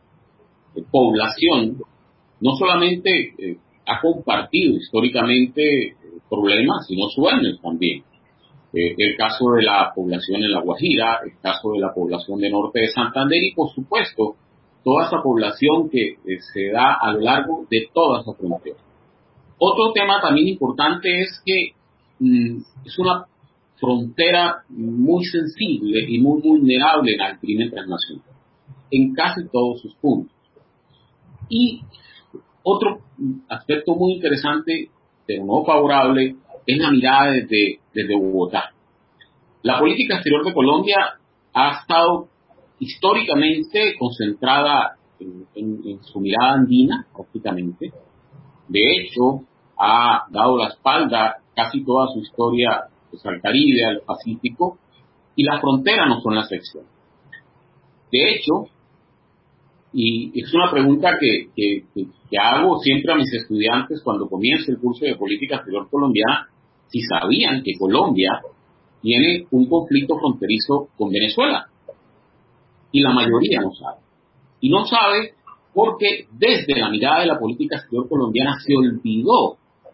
población no solamente eh, ha compartido históricamente eh, problemas, sino sueños también. Eh, el caso de la población en La Guajira, el caso de la población de norte de Santander y, por supuesto, toda esa población que eh, se da a lo largo de toda esa frontera. Otro tema también importante es que mmm, es una frontera muy sensible y muy vulnerable al crimen transnacional, en casi todos sus puntos. Y otro aspecto muy interesante, pero no favorable, es la mirada desde, desde Bogotá. La política exterior de Colombia ha estado históricamente concentrada en, en, en su mirada andina, prácticamente. De hecho, ha dado la espalda casi toda su historia pues, al Caribe, al Pacífico, y las fronteras no son la excepción. De hecho, Y es una pregunta que, que, que hago siempre a mis estudiantes cuando comienza el curso de política exterior colombiana, si sabían que Colombia tiene un conflicto fronterizo con Venezuela. Y la mayoría no sabe. Y no sabe porque desde la mirada de la política exterior colombiana se olvidó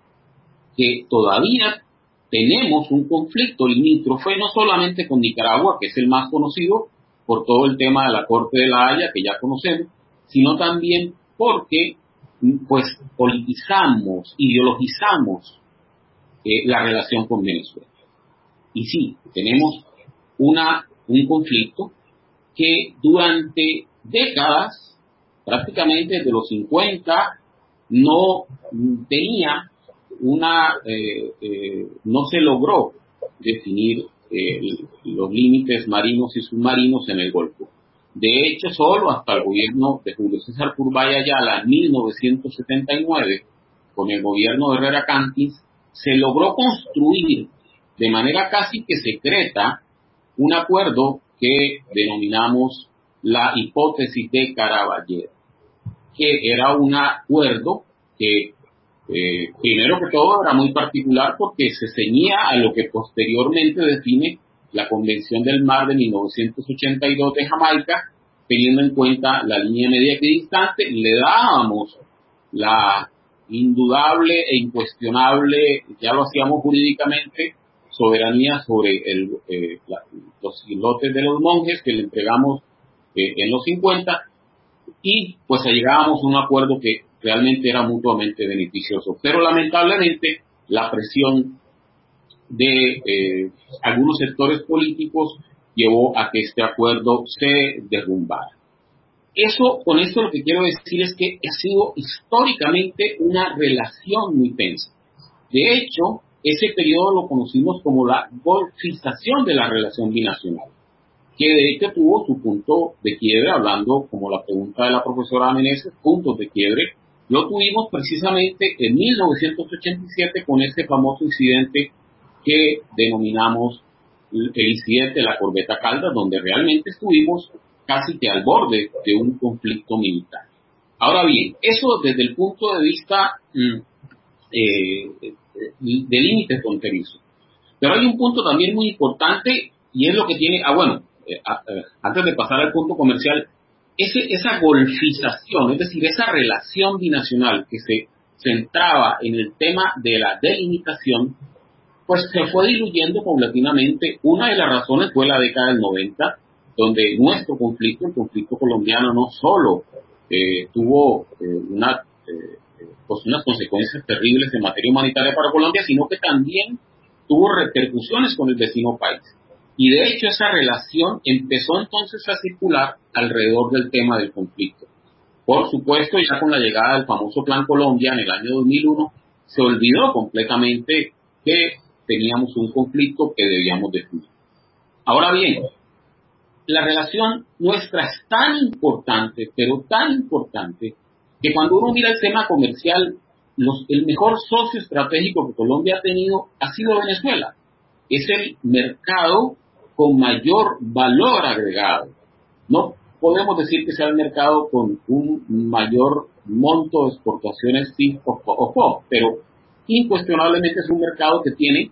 que todavía tenemos un conflicto limítrofe no solamente con Nicaragua, que es el más conocido por todo el tema de la Corte de la Haya, que ya conocemos, sino también porque pues politizamos, ideologizamos eh, la relación con Venezuela. Y sí, tenemos una, un conflicto que durante décadas, prácticamente desde los cincuenta, no tenía una, eh, eh, no se logró definir eh, los límites marinos y submarinos en el Golfo. De hecho, solo hasta el gobierno de Julio César Turbay Ayala en mil novecientos setenta y nueve, con el gobierno de Herrera Campins, se logró construir de manera casi que secreta un acuerdo que denominamos la hipótesis de Caraballero, que era un acuerdo que eh, primero que todo era muy particular porque se ceñía a lo que posteriormente define la Convención del Mar de mil novecientos ochenta y dos de Jamaica, teniendo en cuenta la línea media equidistante. Le dábamos la indudable e incuestionable, ya lo hacíamos jurídicamente, soberanía sobre el, eh, la, los islotes de los monjes que le entregamos eh, en los cincuenta, y pues llegábamos a un acuerdo que realmente era mutuamente beneficioso. Pero lamentablemente la presión de eh, algunos sectores políticos llevó a que este acuerdo se derrumbara. Eso, con esto lo que quiero decir es que ha sido históricamente una relación muy tensa. De hecho, ese periodo lo conocimos como la golfización de la relación binacional, que de hecho tuvo su punto de quiebre, hablando como la pregunta de la profesora Meneses, puntos de quiebre. Lo tuvimos precisamente en mil novecientos ochenta y siete con ese famoso incidente que denominamos el incidente de la corbeta Caldas, donde realmente estuvimos casi que al borde de un conflicto militar. Ahora bien, eso desde el punto de vista mm, eh, de límite fronterizo. Pero hay un punto también muy importante y es lo que tiene, ah bueno, eh, eh, antes de pasar al punto comercial, ese, esa golfización, es decir, esa relación binacional que se centraba en el tema de la delimitación, pues se fue diluyendo paulatinamente. Una de las razones fue la década del noventa, donde nuestro conflicto, el conflicto colombiano, no solo eh, tuvo eh, una, eh, pues unas consecuencias terribles en materia humanitaria para Colombia, sino que también tuvo repercusiones con el vecino país. Y de hecho esa relación empezó entonces a circular alrededor del tema del conflicto. Por supuesto, ya con la llegada del famoso Plan Colombia en el año dos mil uno, se olvidó completamente que teníamos un conflicto que debíamos definir. Ahora bien, la relación nuestra es tan importante, pero tan importante, que cuando uno mira el tema comercial, los, el mejor socio estratégico que Colombia ha tenido ha sido Venezuela. Es el mercado con mayor valor agregado. No podemos decir que sea el mercado con un mayor monto de exportaciones sí o, o, o pero incuestionablemente es un mercado que tiene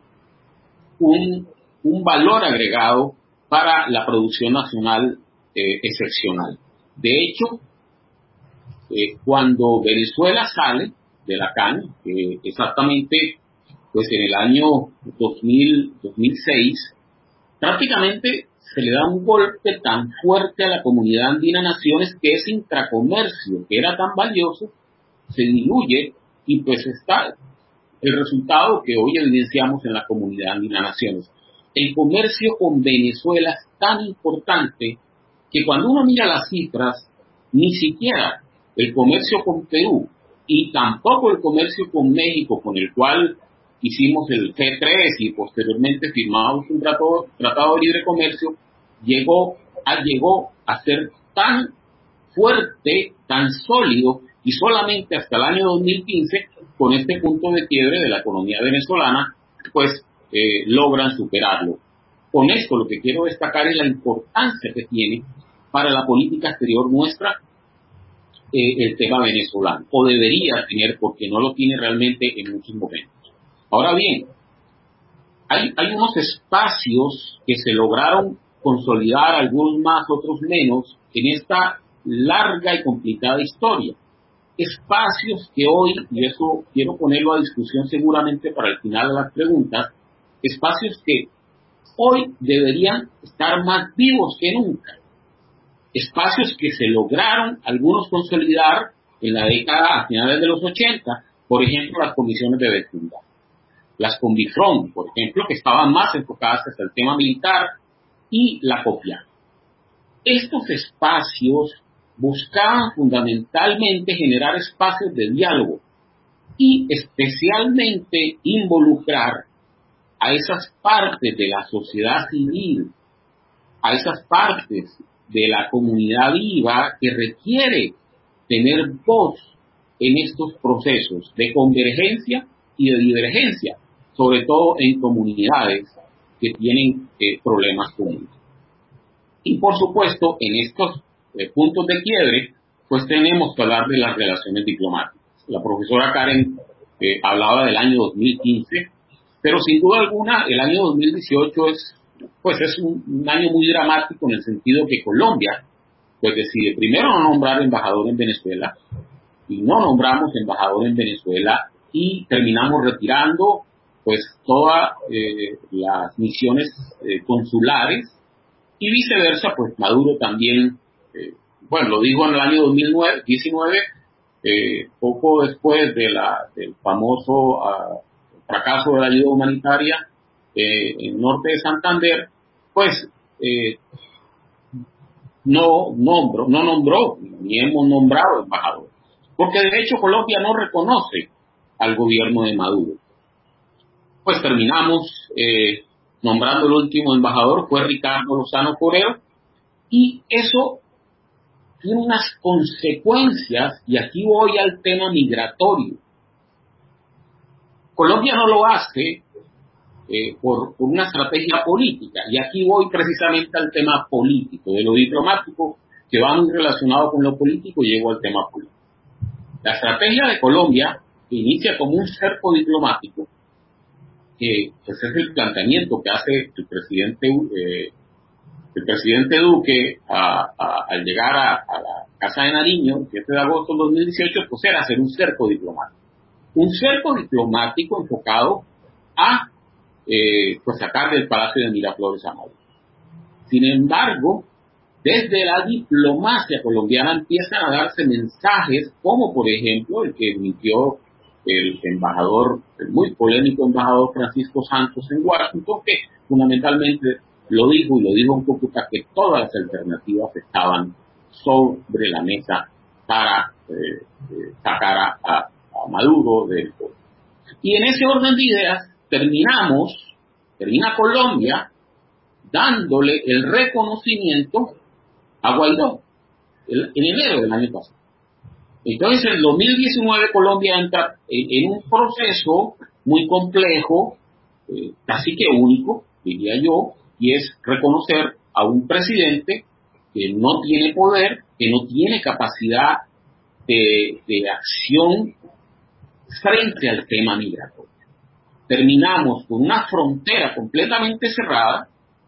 un, un valor agregado para la producción nacional eh, excepcional. De hecho, eh, cuando Venezuela sale de la C A N, eh, exactamente pues en el año dos mil, dos mil seis, prácticamente se le da un golpe tan fuerte a la comunidad andina naciones que ese intracomercio que era tan valioso se diluye y pues está el resultado que hoy evidenciamos en la comunidad andina naciones. El comercio con Venezuela es tan importante que cuando uno mira las cifras, ni siquiera el comercio con Perú y tampoco el comercio con México, con el cual hicimos el C tres y posteriormente firmamos un tratado, tratado de libre comercio, llegó a, llegó a ser tan fuerte, tan sólido, y solamente hasta el año dos mil quince, con este punto de quiebre de la economía venezolana, pues eh, logran superarlo. Con esto lo que quiero destacar es la importancia que tiene para la política exterior nuestra eh, el tema venezolano, o debería tener, porque no lo tiene realmente en muchos momentos. Ahora bien, hay, hay unos espacios que se lograron consolidar, algunos más, otros menos, en esta larga y complicada historia. Espacios que hoy, y eso quiero ponerlo a discusión seguramente para el final de las preguntas, espacios que hoy deberían estar más vivos que nunca. Espacios que se lograron algunos consolidar en la década, a finales de los ochenta, por ejemplo, las comisiones de vecindad. Las Convifron, por ejemplo, que estaban más enfocadas hacia el tema militar, y la COPIA. Estos espacios buscaban fundamentalmente generar espacios de diálogo y especialmente involucrar a esas partes de la sociedad civil, a esas partes de la comunidad viva que requiere tener voz en estos procesos de convergencia y de divergencia, sobre todo en comunidades que tienen eh, problemas comunes. Y por supuesto, en estos eh, puntos de quiebre, pues tenemos que hablar de las relaciones diplomáticas. La profesora Karen eh, hablaba del año dos mil quince, pero sin duda alguna el año dos mil dieciocho es, pues es un, un año muy dramático en el sentido que Colombia pues decide primero no nombrar embajador en Venezuela, y no nombramos embajador en Venezuela, y terminamos retirando pues todas eh, las misiones eh, consulares, y viceversa, pues Maduro también, eh, bueno, lo dijo en el año dos mil diecinueve, eh, poco después de la, del famoso uh, fracaso de la ayuda humanitaria eh, en el norte de Santander, pues eh, no nombró, no nombró, ni hemos nombrado embajador, porque de hecho Colombia no reconoce al gobierno de Maduro. Pues terminamos eh, nombrando el último embajador, fue Ricardo Lozano Forero, y eso tiene unas consecuencias, y aquí voy al tema migratorio. Colombia no lo hace eh, por, por una estrategia política, y aquí voy precisamente al tema político, de lo diplomático, que va muy relacionado con lo político, y llego al tema político. La estrategia de Colombia, que inicia como un cerco diplomático, que pues es el planteamiento que hace el presidente eh, el presidente Duque a, a, al llegar a, a la Casa de Nariño el siete de agosto de dos mil dieciocho, pues era hacer un cerco diplomático. Un cerco diplomático enfocado a eh, pues sacar del Palacio de Miraflores a Maduro. Sin embargo, desde la diplomacia colombiana empiezan a darse mensajes como, por ejemplo, el que emitió el embajador, el muy polémico embajador Francisco Santos en Washington, que fundamentalmente lo dijo, y lo dijo un poco, que todas las alternativas estaban sobre la mesa para eh, eh, sacar a, a, a Maduro del poder. Y en ese orden de ideas terminamos, termina Colombia dándole el reconocimiento a Guaidó el, en enero del año pasado. Entonces, en el dos mil diecinueve Colombia entra en, en un proceso muy complejo, eh, casi que único, diría yo, y es reconocer a un presidente que no tiene poder, que no tiene capacidad de, de acción frente al tema migratorio. Terminamos con una frontera completamente cerrada,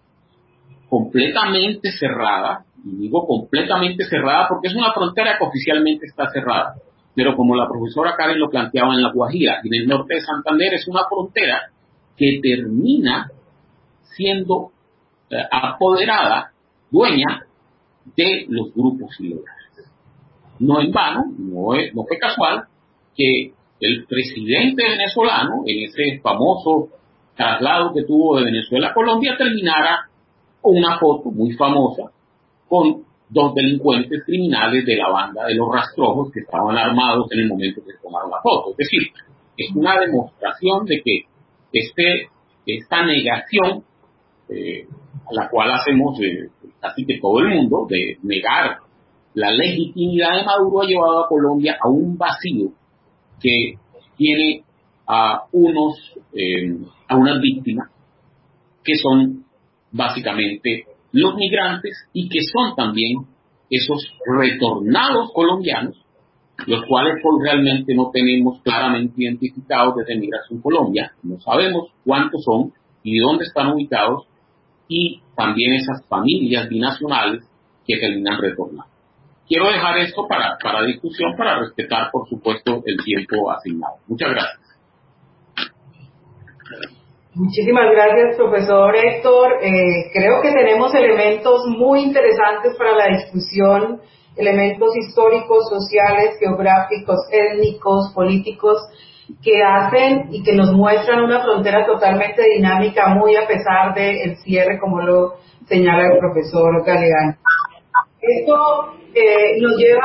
completamente cerrada, y digo completamente cerrada porque es una frontera que oficialmente está cerrada, pero como la profesora Karen lo planteaba, en La Guajira y en el norte de Santander es una frontera que termina siendo eh, apoderada, dueña de los grupos ilegales. No en vano, no, es, no fue casual que el presidente venezolano, en ese famoso traslado que tuvo de Venezuela a Colombia, terminara con una foto muy famosa con dos delincuentes criminales de la banda de los Rastrojos que estaban armados en el momento que se tomaron la foto. Es decir, es una demostración de que este, esta negación, eh, a la cual hacemos eh, casi que todo el mundo, de negar la legitimidad de Maduro, ha llevado a Colombia a un vacío que tiene a unos eh, a unas víctimas que son básicamente los migrantes, y que son también esos retornados colombianos los cuales pues, realmente no tenemos claramente identificados desde Migración Colombia. No sabemos cuántos son y dónde están ubicados, y también esas familias binacionales que terminan retornando. Quiero dejar esto para, para discusión, para respetar, por supuesto, el tiempo asignado. Muchas gracias. Muchísimas gracias, profesor Héctor. Eh, creo que tenemos elementos muy interesantes para la discusión, elementos históricos, sociales, geográficos, étnicos, políticos, que hacen y que nos muestran una frontera totalmente dinámica, muy a pesar del cierre, como lo señala el profesor Galeano. Esto eh, nos lleva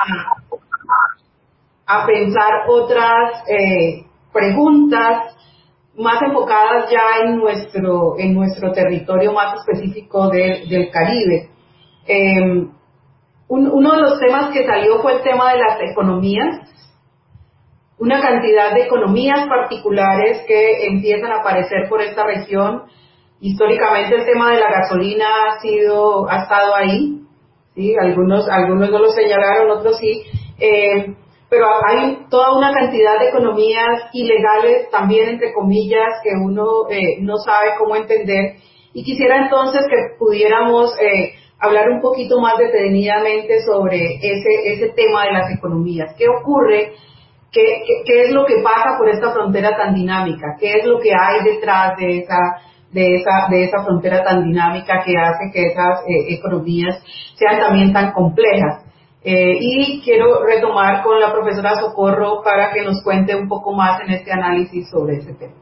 a, a pensar otras eh, preguntas más enfocadas ya en nuestro en nuestro territorio más específico de, del Caribe. Eh, un, uno de los temas que salió fue el tema de las economías, una cantidad de economías particulares que empiezan a aparecer por esta región. Históricamente el tema de la gasolina ha sido ha estado ahí. Sí, algunos, algunos no lo señalaron, otros sí, eh, pero hay toda una cantidad de economías ilegales, también entre comillas, que uno eh, no sabe cómo entender, y quisiera entonces que pudiéramos eh, hablar un poquito más detenidamente sobre ese, ese tema de las economías. ¿Qué ocurre? ¿Qué, qué, qué es lo que pasa por esta frontera tan dinámica? ¿Qué es lo que hay detrás de esa de esa de esa frontera tan dinámica que hace que esas eh, economías sean también tan complejas? Eh, y quiero retomar con la profesora Socorro para que nos cuente un poco más en este análisis sobre ese tema.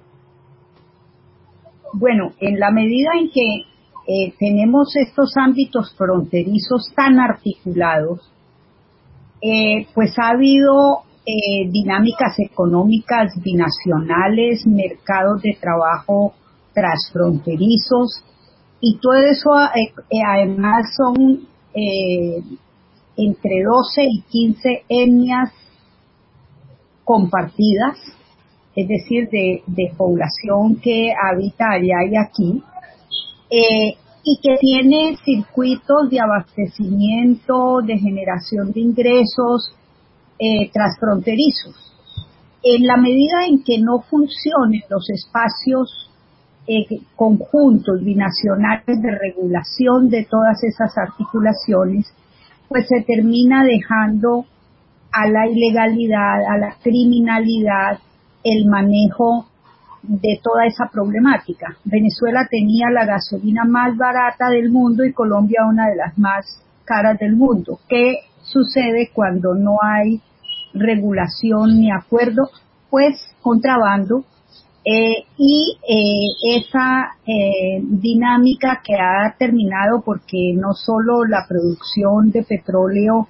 Bueno, en la medida en que eh, tenemos estos ámbitos fronterizos tan articulados, eh, pues ha habido eh, dinámicas económicas binacionales, mercados de trabajo transfronterizos, y todo eso eh, eh, además son eh, entre doce y quince etnias compartidas, es decir, de, de población que habita allá y aquí, eh, y que tiene circuitos de abastecimiento, de generación de ingresos eh, transfronterizos. En la medida en que no funcionen los espacios eh, conjuntos binacionales de regulación de todas esas articulaciones, pues se termina dejando a la ilegalidad, a la criminalidad, el manejo de toda esa problemática. Venezuela tenía la gasolina más barata del mundo y Colombia una de las más caras del mundo. ¿Qué sucede cuando no hay regulación ni acuerdo? Pues contrabando, eh, y eh, esa eh, dinámica que ha terminado porque no solo la producción de petróleo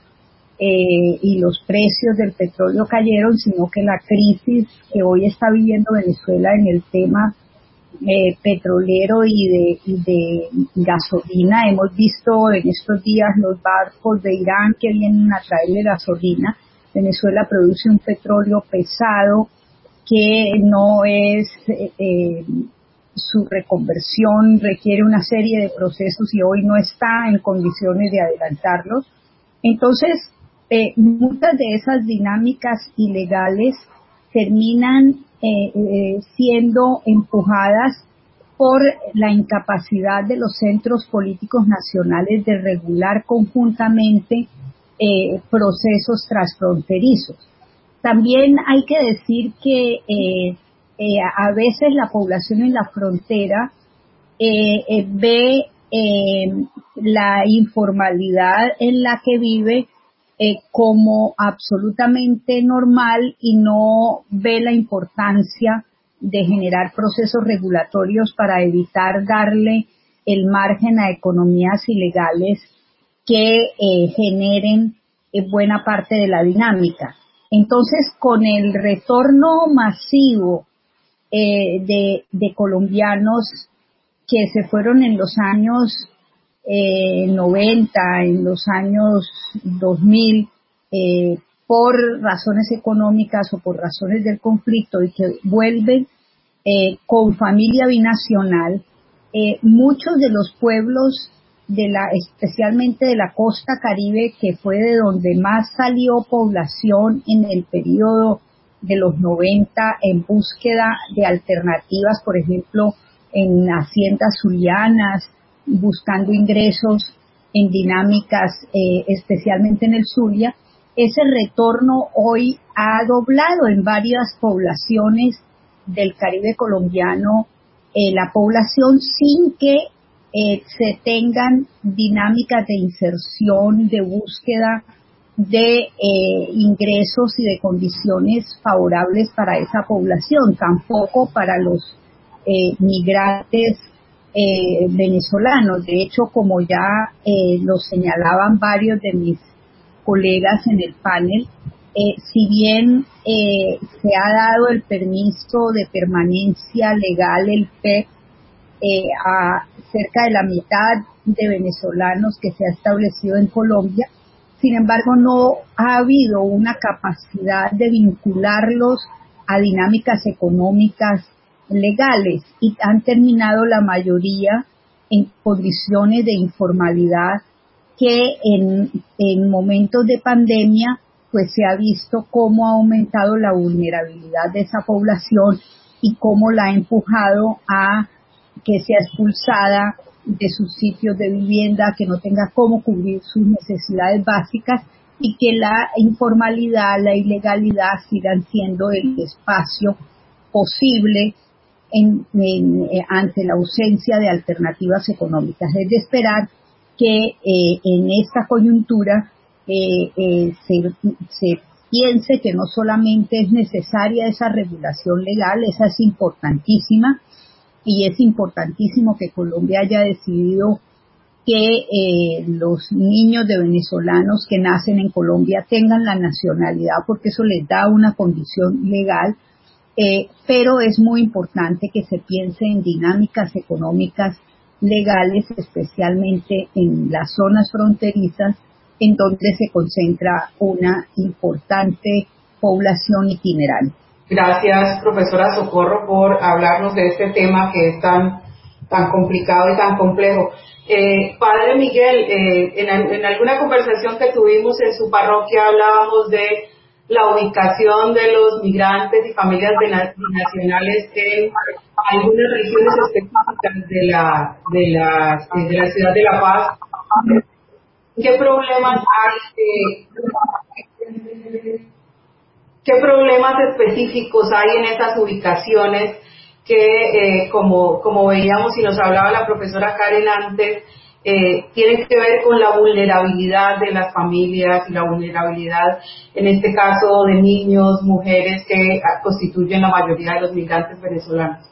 Eh, y los precios del petróleo cayeron, sino que la crisis que hoy está viviendo Venezuela en el tema eh, petrolero y de, y de gasolina. Hemos visto en estos días los barcos de Irán que vienen a traerle gasolina. Venezuela produce un petróleo pesado que no es, eh, eh, su reconversión requiere una serie de procesos y hoy no está en condiciones de adelantarlos. Entonces, Eh, muchas de esas dinámicas ilegales terminan eh, eh, siendo empujadas por la incapacidad de los centros políticos nacionales de regular conjuntamente eh, procesos transfronterizos. También hay que decir que eh, eh, a veces la población en la frontera eh, eh, ve eh, la informalidad en la que vive Eh, como absolutamente normal y no ve la importancia de generar procesos regulatorios para evitar darle el margen a economías ilegales que eh, generen eh, buena parte de la dinámica. Entonces, con el retorno masivo eh, de, de colombianos que se fueron en los años Eh, noventa, en los años dos mil, eh, por razones económicas o por razones del conflicto, y que vuelven eh, con familia binacional, eh, muchos de los pueblos de la, especialmente de la costa Caribe, que fue de donde más salió población en el periodo de los noventa en búsqueda de alternativas, por ejemplo, en haciendas zulianas, buscando ingresos en dinámicas, eh, especialmente en el Zulia. Ese retorno hoy ha doblado en varias poblaciones del Caribe colombiano eh, la población sin que eh, se tengan dinámicas de inserción, de búsqueda de eh, ingresos y de condiciones favorables para esa población, tampoco para los eh, migrantes eh, venezolanos. De hecho, como ya eh, lo señalaban varios de mis colegas en el panel, eh, si bien eh, se ha dado el permiso de permanencia legal, el P E P, eh, a cerca de la mitad de venezolanos que se ha establecido en Colombia, sin embargo no ha habido una capacidad de vincularlos a dinámicas económicas legales y han terminado la mayoría en condiciones de informalidad que en, en momentos de pandemia pues se ha visto cómo ha aumentado la vulnerabilidad de esa población y cómo la ha empujado a que sea expulsada de sus sitios de vivienda, que no tenga cómo cubrir sus necesidades básicas y que la informalidad, la ilegalidad sigan siendo el espacio posible en, en, eh, ante la ausencia de alternativas económicas. Es de esperar que eh, en esta coyuntura eh, eh, se, se piense que no solamente es necesaria esa regulación legal, esa es importantísima, y es importantísimo que Colombia haya decidido que eh, los niños de venezolanos que nacen en Colombia tengan la nacionalidad, porque eso les da una condición legal, eh, pero es muy importante que se piense en dinámicas económicas legales, especialmente en las zonas fronterizas, en donde se concentra una importante población itinerante. Gracias, profesora Socorro, por hablarnos de este tema que es tan, tan complicado y tan complejo. Eh, Padre Miguel, eh, en, en alguna conversación que tuvimos en su parroquia hablábamos de la ubicación de los migrantes y familias binacionales en algunas regiones específicas de la, de la, de la ciudad de La Paz. ¿Qué problemas hay? Eh, ¿Qué problemas específicos hay en esas ubicaciones que, eh, como, como veíamos y nos hablaba la profesora Karen antes, eh, tienen que ver con la vulnerabilidad de las familias y la vulnerabilidad, en este caso, de niños, mujeres que constituyen la mayoría de los migrantes venezolanos?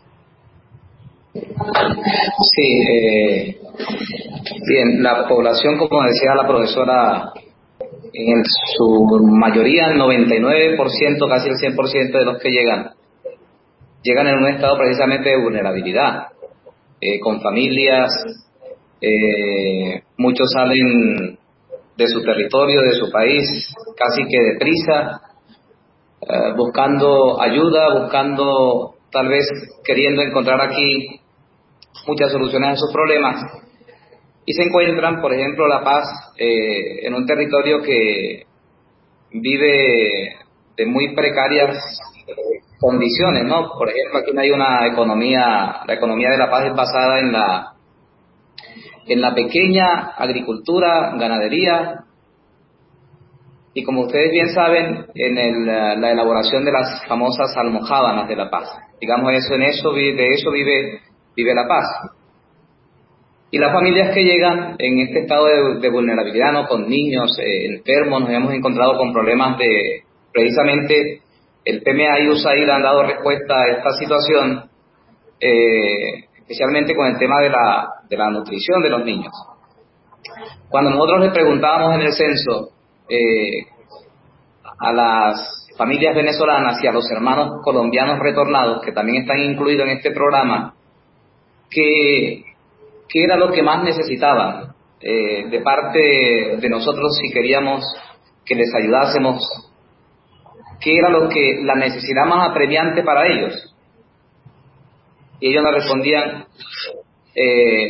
Sí, eh, bien, la población, como decía la profesora, en su mayoría, el noventa y nueve por ciento, casi el cien por ciento de los que llegan, llegan en un estado precisamente de vulnerabilidad, eh, con familias, eh, muchos salen de su territorio, de su país, casi que deprisa, eh, buscando ayuda, buscando, tal vez queriendo encontrar aquí muchas soluciones a sus problemas, y se encuentran, por ejemplo, La Paz, eh, en un territorio que vive de muy precarias condiciones, ¿no? Por ejemplo, aquí no hay una economía, la economía de La Paz es basada en la en la pequeña agricultura, ganadería, y como ustedes bien saben, en el, la elaboración de las famosas almojábanas de La Paz. Digamos, eso, en eso, de eso vive, vive La Paz. Y las familias que llegan en este estado de, de vulnerabilidad, ¿no? Con niños eh, enfermos, nos hemos encontrado con problemas de, precisamente, el P M A y U S A I D han dado respuesta a esta situación, eh, especialmente con el tema de la, de la nutrición de los niños. Cuando nosotros le preguntábamos en el censo eh, a las familias venezolanas y a los hermanos colombianos retornados, que también están incluidos en este programa, que qué era lo que más necesitaban eh, de parte de nosotros si queríamos que les ayudásemos, qué era lo que la necesidad más apremiante para ellos. Y ellos nos respondían, eh,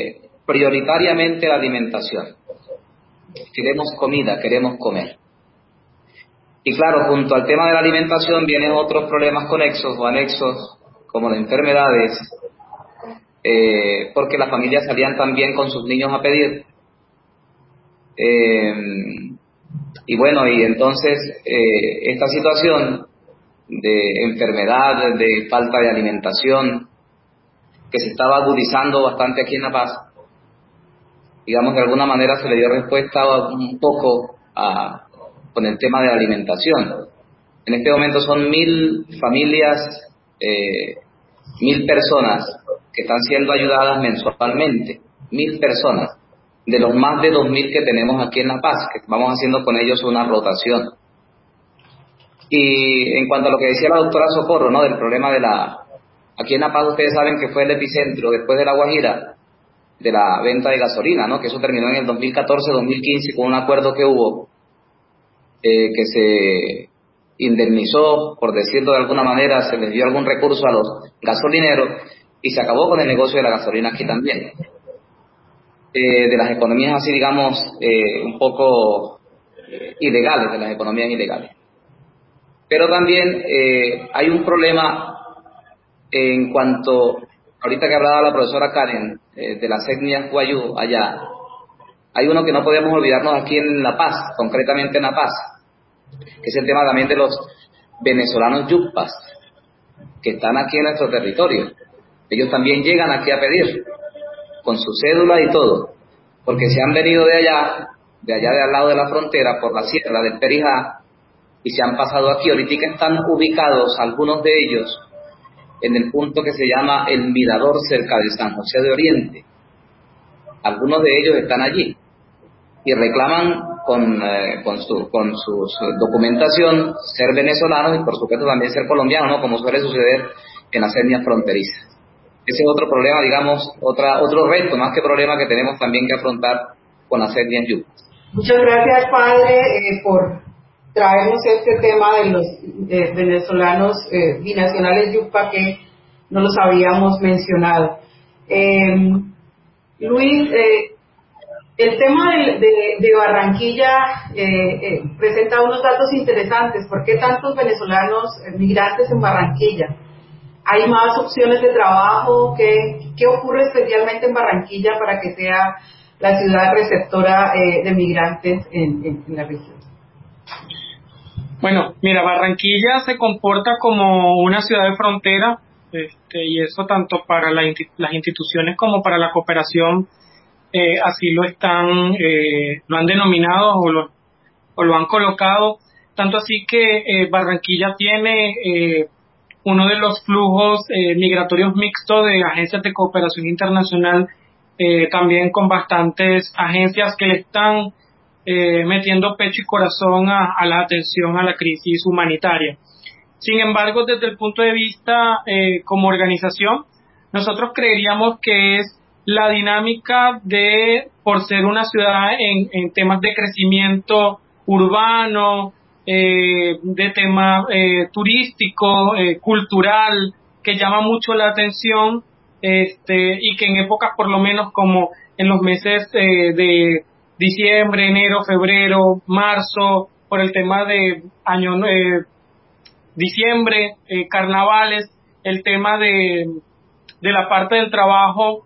prioritariamente la alimentación. Queremos comida, queremos comer. Y claro, junto al tema de la alimentación vienen otros problemas conexos o anexos, como las enfermedades, eh, porque las familias salían también con sus niños a pedir. Eh, y bueno, y entonces eh, esta situación de enfermedad, de falta de alimentación, que se estaba agudizando bastante aquí en La Paz, digamos, de alguna manera se le dio respuesta un poco a, con el tema de la alimentación. En este momento son mil familias, eh, mil personas que están siendo ayudadas mensualmente, mil personas, de los más de dos mil que tenemos aquí en La Paz, que vamos haciendo con ellos una rotación. Y en cuanto a lo que decía la doctora Socorro, ¿no?, del problema de la... Aquí en La Paz ustedes saben que fue el epicentro, después de La Guajira, de la venta de gasolina, ¿no?, que eso terminó en el dos mil catorce dos mil quince con un acuerdo que hubo, eh, que se indemnizó, por decirlo de alguna manera, se les dio algún recurso a los gasolineros y se acabó con el negocio de la gasolina aquí también. Eh, de las economías así, digamos, eh, un poco eh, ilegales, de las economías ilegales. Pero también eh, hay un problema en cuanto, ahorita que hablaba la profesora Karen, eh, de las etnias guayú allá, hay uno que no podemos olvidarnos aquí en La Paz, concretamente en La Paz, que es el tema también de los venezolanos yupas, que están aquí en nuestro territorio. Ellos también llegan aquí a pedir, con su cédula y todo, porque se han venido de allá, de allá de al lado de la frontera, por la sierra del Perijá, y se han pasado aquí. Ahorita están ubicados algunos de ellos en el punto que se llama El Mirador, cerca de San José de Oriente. Algunos de ellos están allí y reclaman con, eh, con su con su, su documentación ser venezolanos y por supuesto también ser colombianos, ¿no?, como suele suceder en las etnias fronterizas. Ese es otro problema, digamos, otra otro reto, más que problema, que tenemos también que afrontar con las etnias yupas. Muchas gracias, padre, eh, por traernos este tema de los eh, venezolanos eh, binacionales yupa, que no los habíamos mencionado. Eh, Luis, eh, el tema de, de, de Barranquilla eh, eh, presenta unos datos interesantes. ¿Por qué tantos venezolanos eh, migrantes en Barranquilla? ¿Hay más opciones de trabajo? ¿Qué, qué ocurre especialmente en Barranquilla para que sea la ciudad receptora eh, de migrantes en, en, en la región? Bueno, mira, Barranquilla se comporta como una ciudad de frontera, este, y eso tanto para la, las instituciones como para la cooperación, eh, así lo están, eh, lo han denominado o lo, o lo han colocado, tanto así que eh, Barranquilla tiene eh, uno de los flujos eh, migratorios mixtos de agencias de cooperación internacional, eh, también con bastantes agencias que le están eh, metiendo pecho y corazón a, a la atención a la crisis humanitaria. Sin embargo, desde el punto de vista eh, como organización, nosotros creeríamos que es la dinámica de, por ser una ciudad en, en temas de crecimiento urbano, eh, de tema eh, turístico, eh, cultural, que llama mucho la atención, este, y que en épocas por lo menos como en los meses eh, de diciembre, enero, febrero, marzo, por el tema de año eh, diciembre, eh, carnavales, el tema de, de la parte del trabajo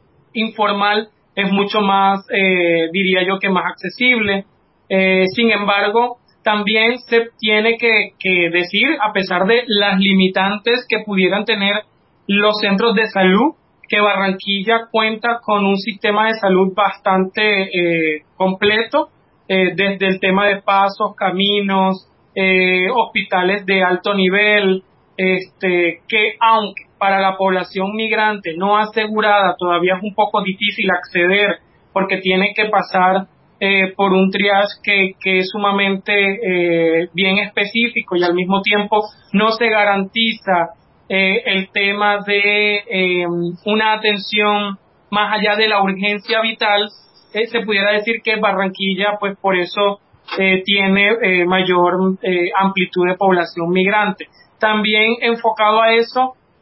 informal es mucho más, eh, diría yo, que más accesible. Eh, sin embargo, también se tiene que, que decir, a pesar de las limitantes que pudieran tener los centros de salud, que Barranquilla cuenta con un sistema de salud bastante eh, completo, eh, desde el tema de pasos, caminos, eh, hospitales de alto nivel, este, que aunque para la población migrante no asegurada todavía es un poco difícil acceder, porque tiene que pasar eh, por un triage que, que es sumamente eh, bien específico, y al mismo tiempo no se garantiza eh, el tema de eh, una atención más allá de la urgencia vital. Eh, se pudiera decir que Barranquilla, pues por eso eh, tiene eh, mayor eh, amplitud de población migrante. También enfocado a eso,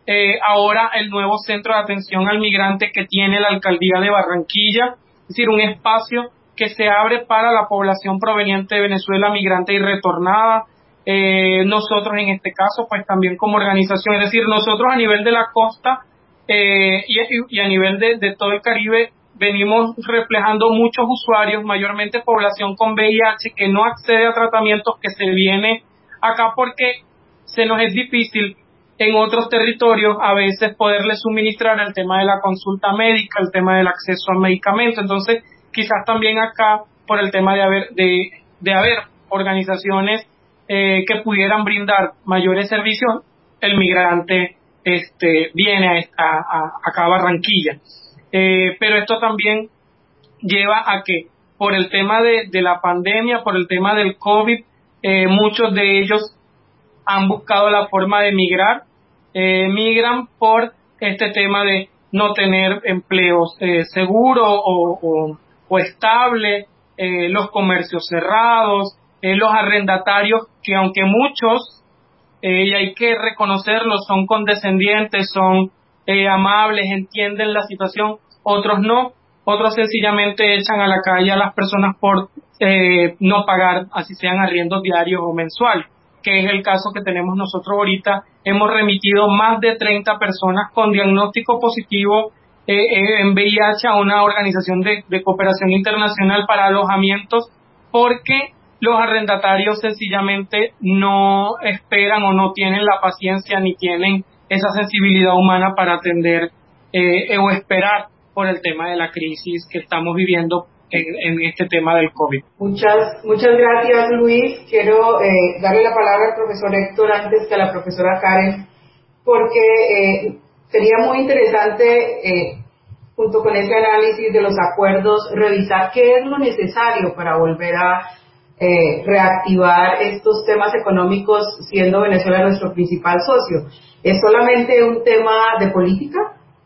eh, ahora el nuevo centro de atención al migrante que tiene la alcaldía de Barranquilla, es decir, un espacio que se abre para la población proveniente de Venezuela, migrante y retornada. Eh, nosotros en este caso, pues también como organización, es decir, nosotros a nivel de la costa eh, y, y a nivel de, de todo el Caribe, venimos reflejando muchos usuarios, mayormente población con V I H, que no accede a tratamientos, que se viene acá porque se nos es difícil en otros territorios a veces poderles suministrar el tema de la consulta médica, el tema del acceso al medicamento. Entonces, quizás también acá, por el tema de haber, de, de haber organizaciones eh, que pudieran brindar mayores servicios, el migrante este, viene a, esta, a, acá a Barranquilla. Eh, pero esto también lleva a que por el tema de, de la pandemia, por el tema del COVID, eh, muchos de ellos han buscado la forma de migrar, eh, migran por este tema de no tener empleos eh, seguros o, o, o estable, eh, los comercios cerrados, eh, los arrendatarios que aunque muchos, eh, y hay que reconocerlo, son condescendientes, son eh, amables, entienden la situación, otros no, otros sencillamente echan a la calle a las personas por eh, no pagar, así sean arriendos diarios o mensuales, que es el caso que tenemos nosotros ahorita. Hemos remitido más de treinta personas con diagnóstico positivo eh, eh, en V I H a una organización de, de cooperación internacional para alojamientos, porque los arrendatarios sencillamente no esperan o no tienen la paciencia ni tienen esa sensibilidad humana para atender eh, o esperar por el tema de la crisis que estamos viviendo en, en este tema del COVID. Muchas, muchas gracias, Luis. Quiero eh, darle la palabra al profesor Héctor antes que a la profesora Karen, porque eh, sería muy interesante, eh, junto con ese análisis de los acuerdos, revisar qué es lo necesario para volver a eh, reactivar estos temas económicos, siendo Venezuela nuestro principal socio. ¿Es solamente un tema de política?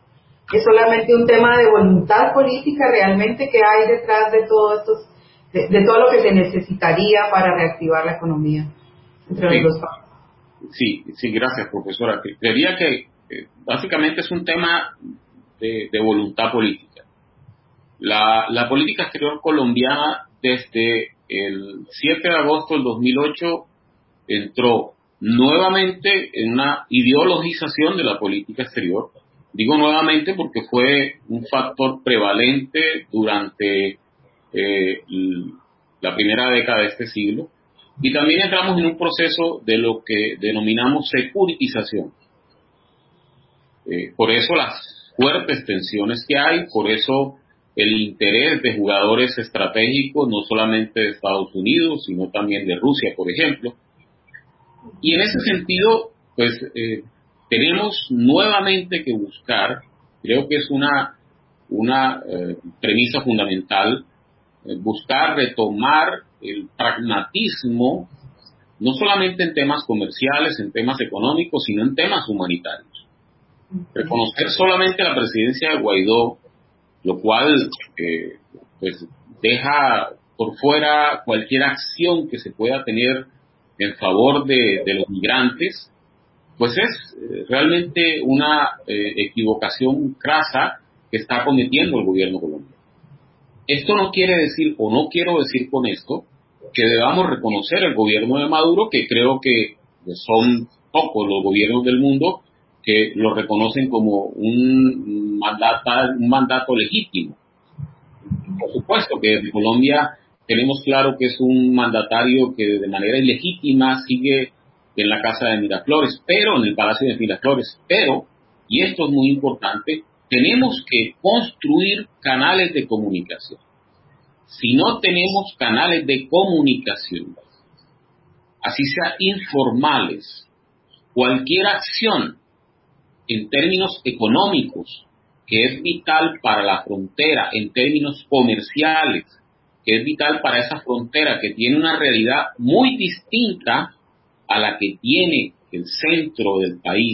¿Es solamente un tema de voluntad política realmente que hay detrás de todo estos, de, de todo lo que se necesitaría para reactivar la economía entre sí. los dos países? Sí, sí, gracias, profesora. Creería que eh, básicamente es un tema de, de voluntad política. La, la política exterior colombiana desde el siete de agosto del dos mil ocho entró nuevamente en una ideologización de la política exterior. Digo nuevamente porque fue un factor prevalente durante eh, la primera década de este siglo. Y también entramos en un proceso de lo que denominamos securitización. Eh, por eso las fuertes tensiones que hay, por eso el interés de jugadores estratégicos, no solamente de Estados Unidos, sino también de Rusia, por ejemplo. Y en ese sentido, pues eh, tenemos nuevamente que buscar, creo que es una, una eh, premisa fundamental, eh, buscar retomar el pragmatismo, no solamente en temas comerciales, en temas económicos, sino en temas humanitarios. Reconocer solamente la presidencia de Guaidó, lo cual eh, pues deja por fuera cualquier acción que se pueda tener en favor de, de los migrantes, pues es eh, realmente una eh, equivocación crasa que está cometiendo el gobierno colombiano. Esto no quiere decir, o no quiero decir con esto, que debamos reconocer el gobierno de Maduro, que creo que son pocos los gobiernos del mundo que lo reconocen como un mandato, un mandato legítimo. Por supuesto que desde Colombia tenemos claro que es un mandatario que de manera ilegítima sigue en la casa de Miraflores, pero en el Palacio de Miraflores, pero, y esto es muy importante, tenemos que construir canales de comunicación. Si no tenemos canales de comunicación, así sea informales, cualquier acción en términos económicos, que es vital para la frontera, en términos comerciales, que es vital para esa frontera que tiene una realidad muy distinta a la que tiene el centro del país,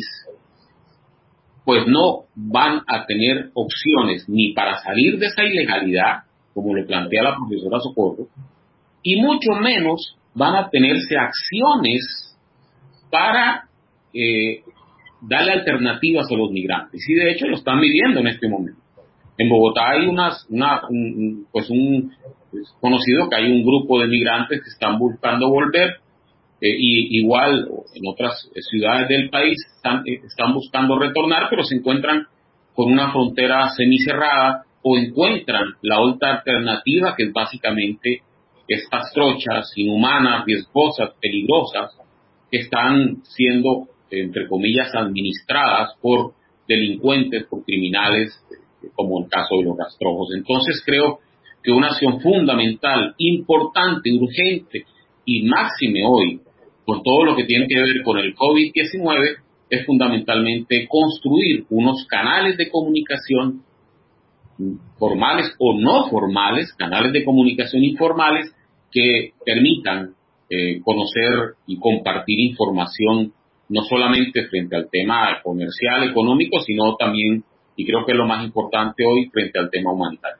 pues no van a tener opciones ni para salir de esa ilegalidad, como lo plantea la profesora Socorro, y mucho menos van a tenerse acciones para eh, darle alternativas a los migrantes. Y de hecho lo están viviendo en este momento. En Bogotá hay unas, una, un, pues un, es conocido que hay un grupo de migrantes que están buscando volver, eh, y igual en otras ciudades del país están, eh, están buscando retornar, pero se encuentran con una frontera semicerrada o encuentran la otra alternativa, que es básicamente estas trochas inhumanas, riesgosas, peligrosas, que están siendo, entre comillas, administradas por delincuentes, por criminales, como el caso de los rastrojos. Entonces creo que una acción fundamental, importante, urgente y máxime hoy, con todo lo que tiene que ver con el COVID diecinueve, es fundamentalmente construir unos canales de comunicación formales o no formales, canales de comunicación informales que permitan eh, conocer y compartir información no solamente frente al tema comercial, económico, sino también, y creo que es lo más importante hoy, frente al tema humanitario.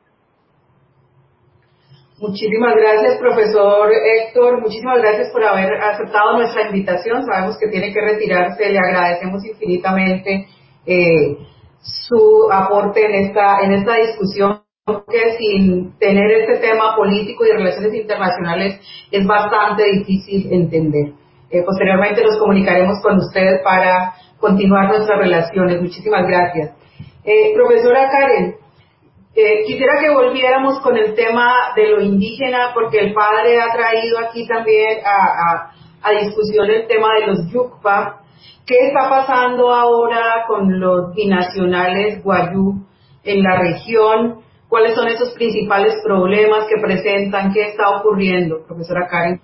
Muchísimas gracias, profesor Héctor. Muchísimas gracias por haber aceptado nuestra invitación. Sabemos que tiene que retirarse. Le agradecemos infinitamente eh, su aporte en esta, en esta discusión, que sin tener este tema político y de relaciones internacionales es bastante difícil entender. Eh, posteriormente nos comunicaremos con ustedes para continuar nuestras relaciones. Muchísimas gracias. Eh, profesora Karen, Eh, quisiera que volviéramos con el tema de lo indígena, porque el padre ha traído aquí también a, a, a discusión el tema de los yucpa. ¿Qué está pasando ahora con los binacionales guayú en la región? ¿Cuáles son esos principales problemas que presentan? ¿Qué está ocurriendo, profesora Karen?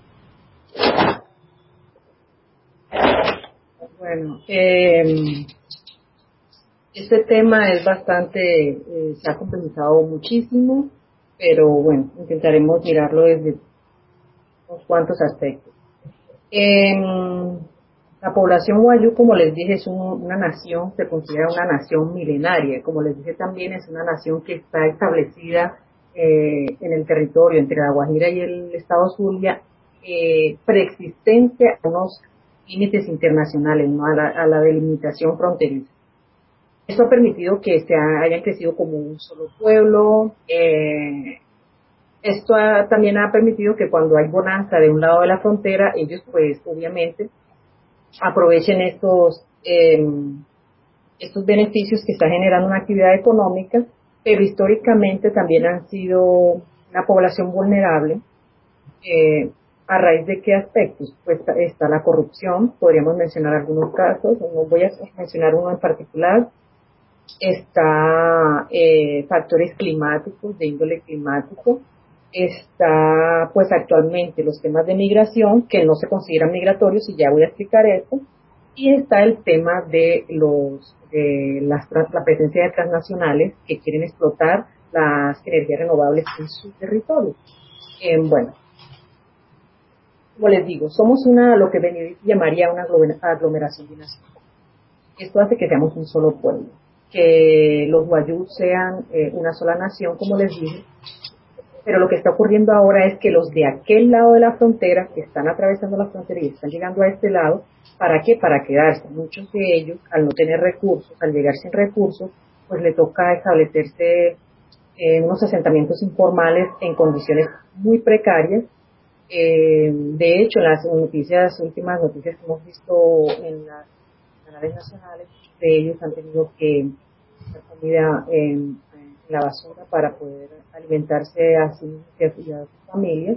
Bueno, eh... este tema es bastante, eh, se ha complejizado muchísimo, pero bueno, intentaremos mirarlo desde unos cuantos aspectos. Eh, la población guayú, como les dije, es un, una nación, se considera una nación milenaria. Como les dije también, es una nación que está establecida eh, en el territorio entre La Guajira y el estado Zulia, eh, preexistente a unos límites internacionales, ¿no? a, la, a la delimitación fronteriza. Esto ha permitido que se hayan crecido como un solo pueblo. Eh, esto ha, también ha permitido que cuando hay bonanza de un lado de la frontera, ellos pues obviamente aprovechen estos, eh, estos beneficios que está generando una actividad económica, pero históricamente también han sido una población vulnerable. Eh, ¿A raíz de qué aspectos? Pues está, está la corrupción, podríamos mencionar algunos casos, no voy a mencionar uno en particular. Está eh, factores climáticos, de índole climático, está pues actualmente los temas de migración que no se consideran migratorios, y ya voy a explicar esto, y está el tema de los de las, la presencia de transnacionales que quieren explotar las energías renovables en su territorio. Eh, bueno, como les digo, somos una, lo que Benedict llamaría una aglomeración binacional. Esto hace que seamos un solo pueblo, que los guayú sean eh, una sola nación, como les dije, pero lo que está ocurriendo ahora es que los de aquel lado de la frontera, que están atravesando la frontera y están llegando a este lado, ¿para qué? Para quedarse. Muchos de ellos, al no tener recursos, al llegar sin recursos, pues le toca establecerse eh, unos asentamientos informales en condiciones muy precarias. Eh, de hecho, las noticias, últimas noticias que hemos visto en las canales nacionales, de ellos han tenido que hacer comida en, en la basura para poder alimentarse a sí y a sus familias.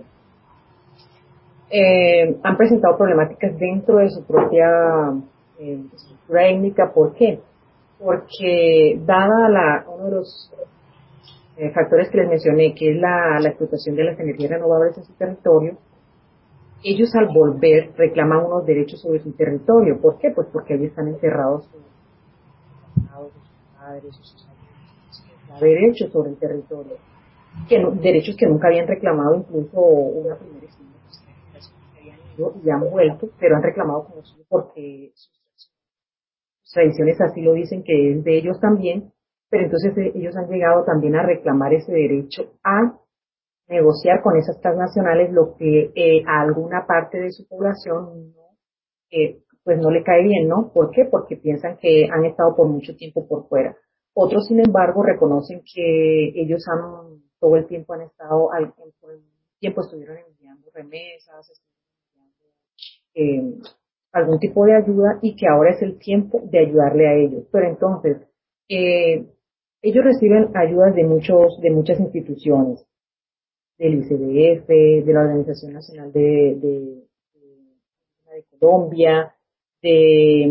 Eh, han presentado problemáticas dentro de su propia eh, estructura étnica. ¿Por qué? Porque dada la, uno de los eh, factores que les mencioné, que es la, la explotación de las energías renovables en su territorio, ellos al volver reclaman unos derechos sobre su territorio. ¿Por qué? Pues porque ahí están enterrados sus, sus padres, sus abuelos, derechos sobre el territorio, que no, derechos que nunca habían reclamado, incluso una primera y segunda generación que habían ido y han vuelto, pero han reclamado como suyo porque sus, sus tradiciones así lo dicen, que es de ellos también, pero entonces eh, ellos han llegado también a reclamar ese derecho a negociar con esas transnacionales lo que eh, a alguna parte de su población no, eh, pues no le cae bien, ¿no? ¿Por qué? Porque piensan que han estado por mucho tiempo por fuera. Otros, sin embargo, reconocen que ellos han, todo el tiempo han estado, al por el tiempo estuvieron enviando remesas, estuvieron enviando eh, algún tipo de ayuda y que ahora es el tiempo de ayudarle a ellos. Pero entonces, eh, ellos reciben ayudas de muchos, de muchas instituciones, del I C B F, de la Organización Nacional de, de, de, de Colombia, de,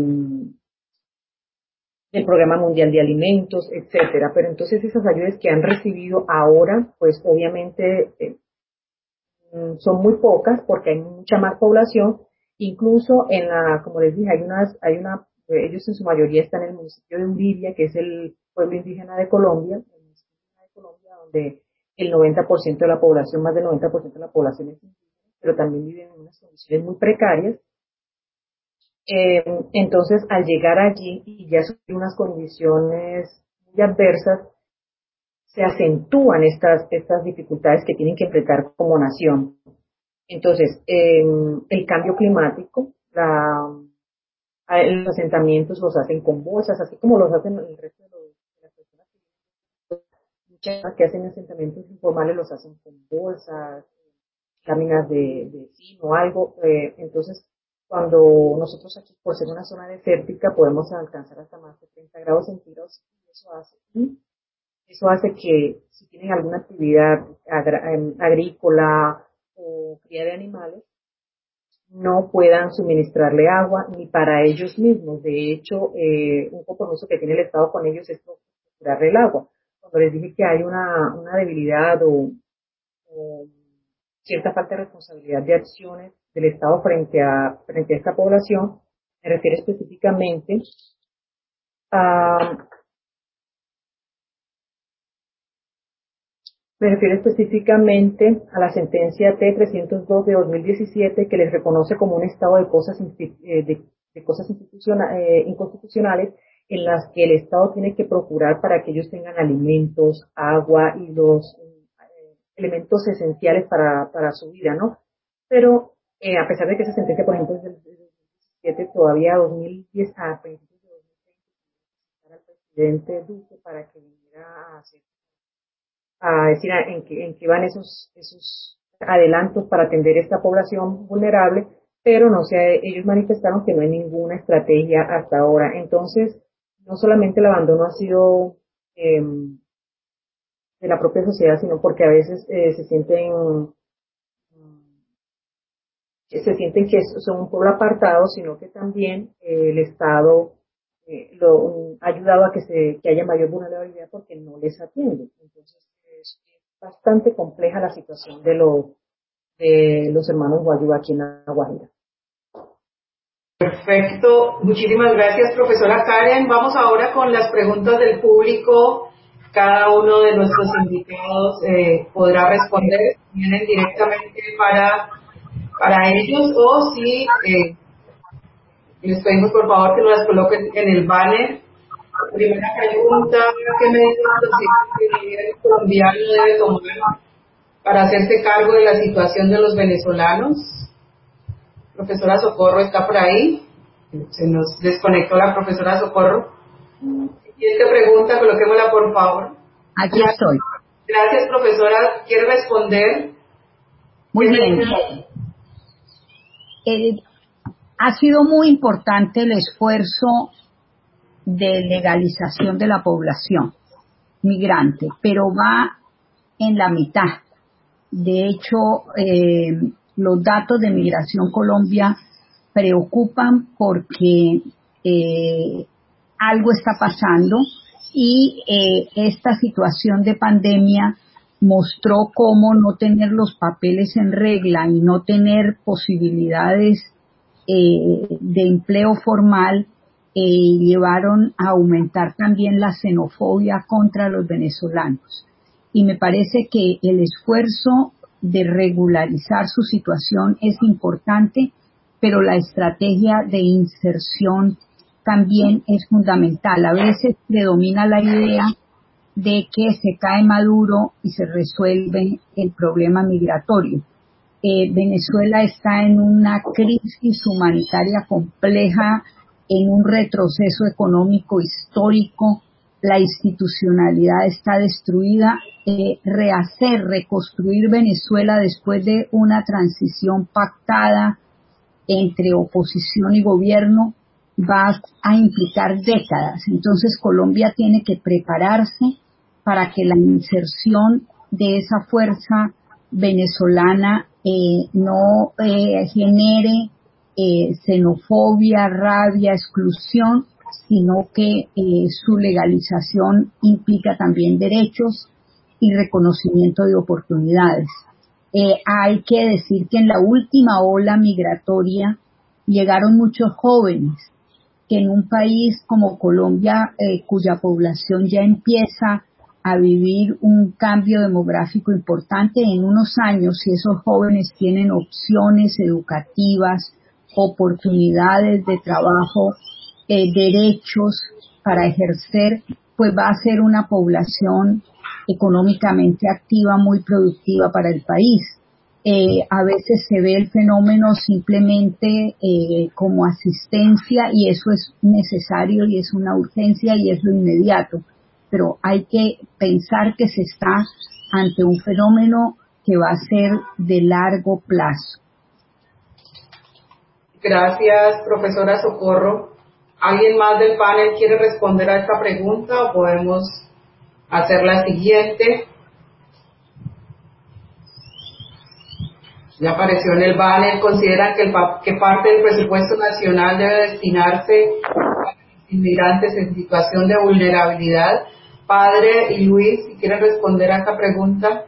del Programa Mundial de Alimentos, etcétera. Pero entonces esas ayudas que han recibido ahora, pues obviamente eh, son muy pocas porque hay mucha más población. Incluso en la, como les dije, hay unas, hay una, ellos en su mayoría están en el municipio de Uriria, que es el pueblo indígena de Colombia, el municipio de Colombia, donde el noventa por ciento de la población, más del noventa por ciento de la población es indígena, pero también viven en unas condiciones muy precarias. Eh, entonces, al llegar allí y ya son unas condiciones muy adversas, se acentúan estas, estas dificultades que tienen que enfrentar como nación. Entonces, eh, el cambio climático, la, los asentamientos los hacen con bolsas, así como los hacen el resto de, los, de las personas que, muchas que hacen asentamientos informales los hacen con bolsas, láminas de, de zinc o algo. Eh, entonces, cuando nosotros aquí, por ser una zona desértica, podemos alcanzar hasta más de treinta grados centígrados, y eso hace, y eso hace que si tienen alguna actividad agra, eh, agrícola o cría de animales, no puedan suministrarle agua ni para ellos mismos. De hecho, eh, un compromiso que tiene el Estado con ellos es procurarle el agua. Cuando les dije que hay una, una debilidad o, o cierta falta de responsabilidad de acciones del Estado frente a, frente a esta población, me refiero específicamente a Me refiero específicamente a la sentencia T trescientos dos de dos mil diecisiete, que les reconoce como un estado de cosas, de, de cosas institucional, eh, inconstitucionales, en las que el Estado tiene que procurar para que ellos tengan alimentos, agua y los eh, elementos esenciales para, para su vida, ¿no? Pero eh, a pesar de que esa sentencia, por ejemplo, es del dos mil diecisiete, todavía dos mil diez, a principios de dos mil veinte, al presidente Duque para que viniera a hacer a decir en que, en que van esos, esos adelantos para atender esta población vulnerable, pero no sé, ellos manifestaron que no hay ninguna estrategia hasta ahora. Entonces, no solamente el abandono ha sido eh, de la propia sociedad, sino porque a veces eh, se sienten se sienten que son un pueblo apartado, sino que también eh, el Estado eh, lo um, ha ayudado a que se que haya mayor vulnerabilidad porque no les atiende. Entonces, es bastante compleja la situación de los de los hermanos Guayú aquí en La Guajira. Perfecto, muchísimas gracias, profesora Karen. Vamos ahora con las preguntas del público. Cada uno de nuestros invitados eh, podrá responder, vienen directamente para para ellos, o si eh, les pedimos por favor que nos las coloquen en el banner. Primera pregunta: ¿qué medidas considera que el gobierno colombiano debe tomar para hacerse cargo de la situación de los venezolanos? Profesora Socorro, ¿está por ahí? Se nos desconectó la profesora Socorro. Siguiente pregunta, coloquémosla por favor. Aquí estoy. Gracias, profesora. ¿Quiere responder? Muy bien. Eh, ha sido muy importante el esfuerzo de legalización de la población migrante, pero va en la mitad. De hecho, eh, los datos de Migración Colombia preocupan porque eh, algo está pasando y eh, esta situación de pandemia mostró cómo no tener los papeles en regla y no tener posibilidades eh, de empleo formal eh, llevaron a aumentar también la xenofobia contra los venezolanos. Y me parece que el esfuerzo de regularizar su situación es importante, pero la estrategia de inserción también es fundamental. A veces predomina la idea de que se cae Maduro y se resuelve el problema migratorio. Eh, Venezuela está en una crisis humanitaria compleja, en un retroceso económico histórico, la institucionalidad está destruida. Eh, rehacer, reconstruir Venezuela después de una transición pactada entre oposición y gobierno va a implicar décadas. Entonces Colombia tiene que prepararse para que la inserción de esa fuerza venezolana eh, no eh, genere eh, xenofobia, rabia, exclusión, sino que eh, su legalización implica también derechos y reconocimiento de oportunidades. Eh, hay que decir que en la última ola migratoria llegaron muchos jóvenes que en un país como Colombia, eh, cuya población ya empieza a vivir un cambio demográfico importante, en unos años, si esos jóvenes tienen opciones educativas, oportunidades de trabajo, eh, derechos para ejercer, pues va a ser una población económicamente activa, muy productiva para el país. Eh, a veces se ve el fenómeno simplemente eh, como asistencia y eso es necesario y es una urgencia y es lo inmediato, pero hay que pensar que se está ante un fenómeno que va a ser de largo plazo. Gracias, profesora Socorro. ¿Alguien más del panel quiere responder a esta pregunta o podemos hacer la siguiente? Ya apareció en el panel. ¿Consideran que, el, que parte del presupuesto nacional debe destinarse a los inmigrantes en situación de vulnerabilidad? Padre y Luis, si quieren responder a esta pregunta.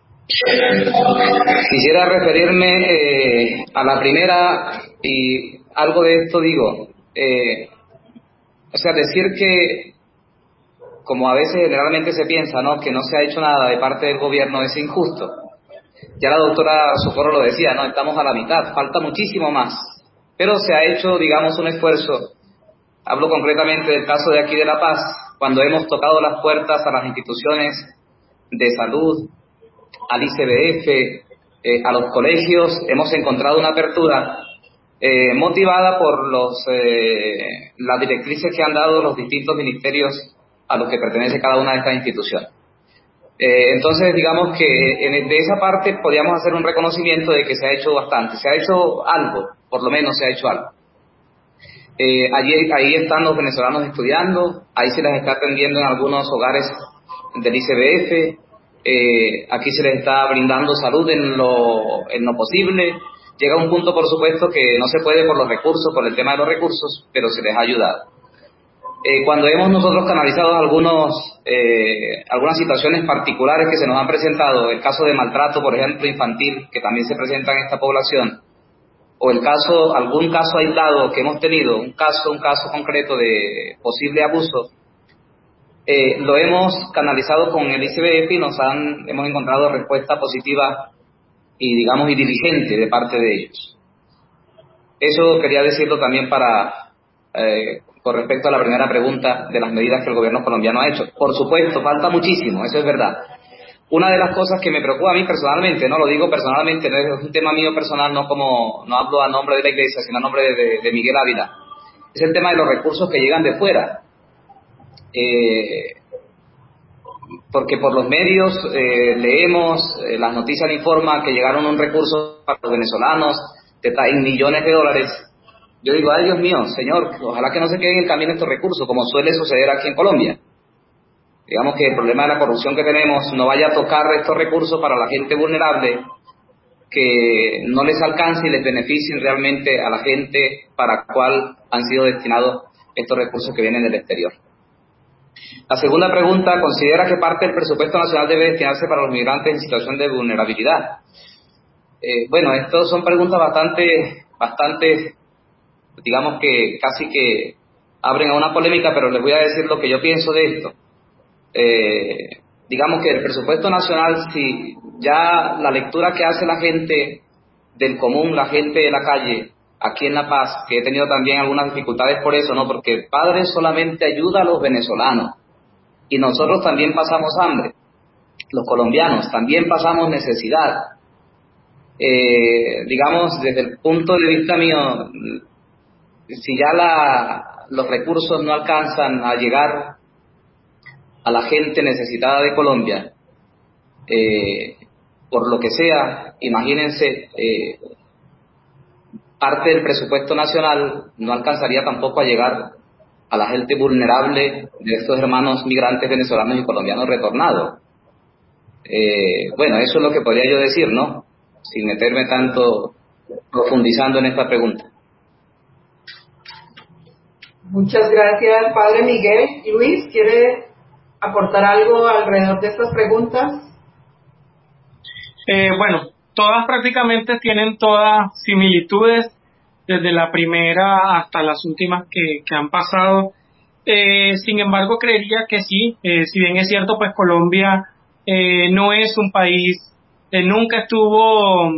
Quisiera referirme eh, a la primera y algo de esto digo. Eh, o sea, decir que, como a veces generalmente se piensa, ¿no?, que no se ha hecho nada de parte del gobierno es injusto. Ya la doctora Socorro lo decía, ¿no?, estamos a la mitad, falta muchísimo más. Pero se ha hecho, digamos, un esfuerzo. Hablo concretamente del caso de aquí de La Paz, cuando hemos tocado las puertas a las instituciones de salud, al I C B F, eh, a los colegios, hemos encontrado una apertura eh, motivada por los eh, las directrices que han dado los distintos ministerios a los que pertenece cada una de estas instituciones. Eh, entonces, digamos que en, de esa parte podríamos hacer un reconocimiento de que se ha hecho bastante, se ha hecho algo, por lo menos se ha hecho algo. Eh, allí, ahí están los venezolanos estudiando, ahí se les está atendiendo en algunos hogares del I C B F, eh, aquí se les está brindando salud en lo, en lo posible. Llega un punto, por supuesto, que no se puede por los recursos, por el tema de los recursos, pero se les ha ayudado. Eh, cuando hemos nosotros canalizado algunos, eh, algunas situaciones particulares que se nos han presentado, el caso de maltrato, por ejemplo, infantil, que también se presenta en esta población, o el caso, algún caso aislado que hemos tenido, un caso, un caso concreto de posible abuso, eh, lo hemos canalizado con el I C B F y nos han, hemos encontrado respuesta positiva y, digamos, y diligente de parte de ellos. Eso quería decirlo también para, eh, con respecto a la primera pregunta de las medidas que el gobierno colombiano ha hecho. Por supuesto, falta muchísimo, eso es verdad. Una de las cosas que me preocupa a mí personalmente, no lo digo personalmente, no es un tema mío personal, no como no hablo a nombre de la Iglesia, sino a nombre de, de, de Miguel Ávila, es el tema de los recursos que llegan de fuera. Eh, porque por los medios eh, leemos, eh, las noticias informan que llegaron un recurso para los venezolanos de, en millones de dólares. Yo digo, ay Dios mío, Señor, ojalá que no se queden en el camino estos recursos, como suele suceder aquí en Colombia. Digamos que el problema de la corrupción que tenemos no vaya a tocar estos recursos para la gente vulnerable, que no les alcance y les beneficien realmente a la gente para la cual han sido destinados estos recursos que vienen del exterior. La segunda pregunta, ¿considera que parte del presupuesto nacional debe destinarse para los migrantes en situación de vulnerabilidad? Eh, bueno, estas son preguntas bastante, bastante, digamos que casi que abren a una polémica, pero les voy a decir lo que yo pienso de esto. Eh, digamos que el presupuesto nacional, si ya la lectura que hace la gente del común, la gente de la calle, aquí en La Paz, que he tenido también algunas dificultades por eso, ¿no? Porque el padre solamente ayuda a los venezolanos y nosotros también pasamos hambre, los colombianos también pasamos necesidad. eh, digamos, desde el punto de vista mío, si ya la, los recursos no alcanzan a llegar a la gente necesitada de Colombia, eh, por lo que sea, imagínense, eh, parte del presupuesto nacional no alcanzaría tampoco a llegar a la gente vulnerable de estos hermanos migrantes venezolanos y colombianos retornados. Eh, bueno, eso es lo que podría yo decir, ¿no? Sin meterme tanto profundizando en esta pregunta. Muchas gracias, Padre Miguel. Luis, ¿quiere aportar algo alrededor de estas preguntas? Eh, bueno, todas prácticamente tienen todas similitudes, desde la primera hasta las últimas que, que han pasado. Eh, sin embargo, creería que sí, eh, si bien es cierto, pues Colombia eh, no es un país, eh, nunca estuvo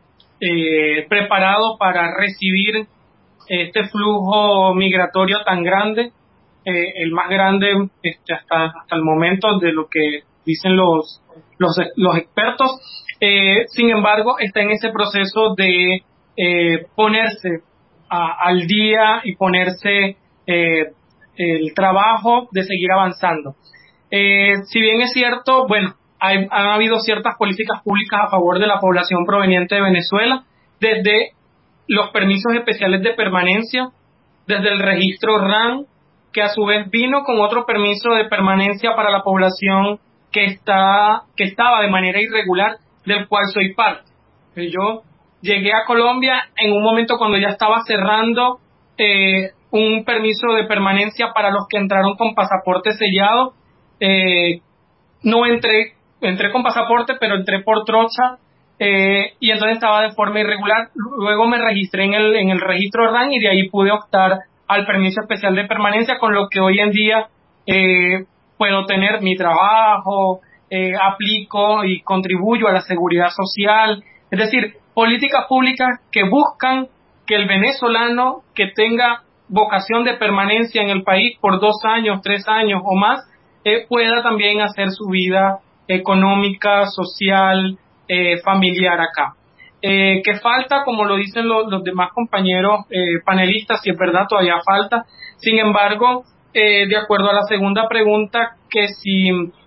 eh, preparado para recibir este flujo migratorio tan grande, eh, el más grande este, hasta hasta el momento de lo que dicen los los, los expertos. Eh, sin embargo, está en ese proceso de eh, ponerse a, al día y ponerse eh, el trabajo de seguir avanzando. Eh, si bien es cierto, bueno, hay, han habido ciertas políticas públicas a favor de la población proveniente de Venezuela, desde los permisos especiales de permanencia, desde el registro R A N, que a su vez vino con otro permiso de permanencia para la población que está que estaba de manera irregular, del cual soy parte. Yo llegué a Colombia en un momento cuando ya estaba cerrando eh, un permiso de permanencia para los que entraron con pasaporte sellado. Eh, no entré, entré con pasaporte, pero entré por trocha. Eh, y entonces estaba de forma irregular. Luego me registré en el en el registro R A N y de ahí pude optar al permiso especial de permanencia, con lo que hoy en día eh, puedo tener mi trabajo, eh, aplico y contribuyo a la seguridad social. Es decir, políticas públicas que buscan que el venezolano que tenga vocación de permanencia en el país por dos años, tres años o más, eh, pueda también hacer su vida económica, social, Eh, familiar acá. Eh, que falta, como lo dicen lo, los demás compañeros eh, panelistas, si es verdad, todavía falta. Sin embargo, eh, de acuerdo a la segunda pregunta, que si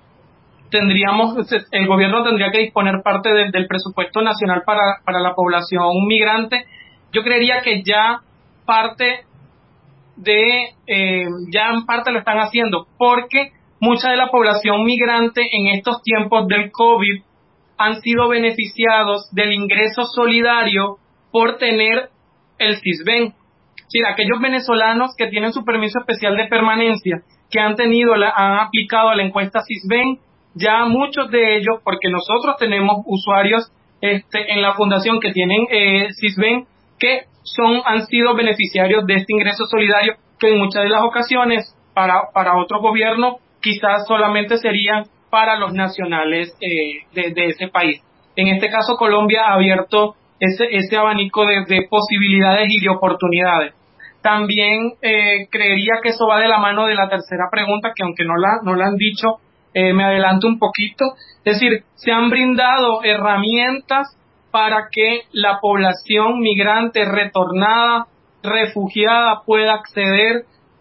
tendríamos, el gobierno tendría que disponer parte de, del presupuesto nacional para, para la población migrante, yo creería que ya parte de, eh, ya en parte lo están haciendo, porque mucha de la población migrante en estos tiempos del COVID han sido beneficiados del ingreso solidario por tener el CISBEN. Es decir, aquellos venezolanos que tienen su permiso especial de permanencia, que han tenido, la, han aplicado a la encuesta CISBEN, ya muchos de ellos, porque nosotros tenemos usuarios este, en la fundación que tienen eh, CISBEN, que son, han sido beneficiarios de este ingreso solidario, que en muchas de las ocasiones para, para otros gobiernos quizás solamente serían para los nacionales eh, de, de ese país. En este caso, Colombia ha abierto ese, ese abanico de, de posibilidades y de oportunidades. También eh, creería que eso va de la mano de la tercera pregunta, que aunque no la, no la han dicho, eh, me adelanto un poquito. Es decir, se han brindado herramientas para que la población migrante retornada, refugiada, pueda acceder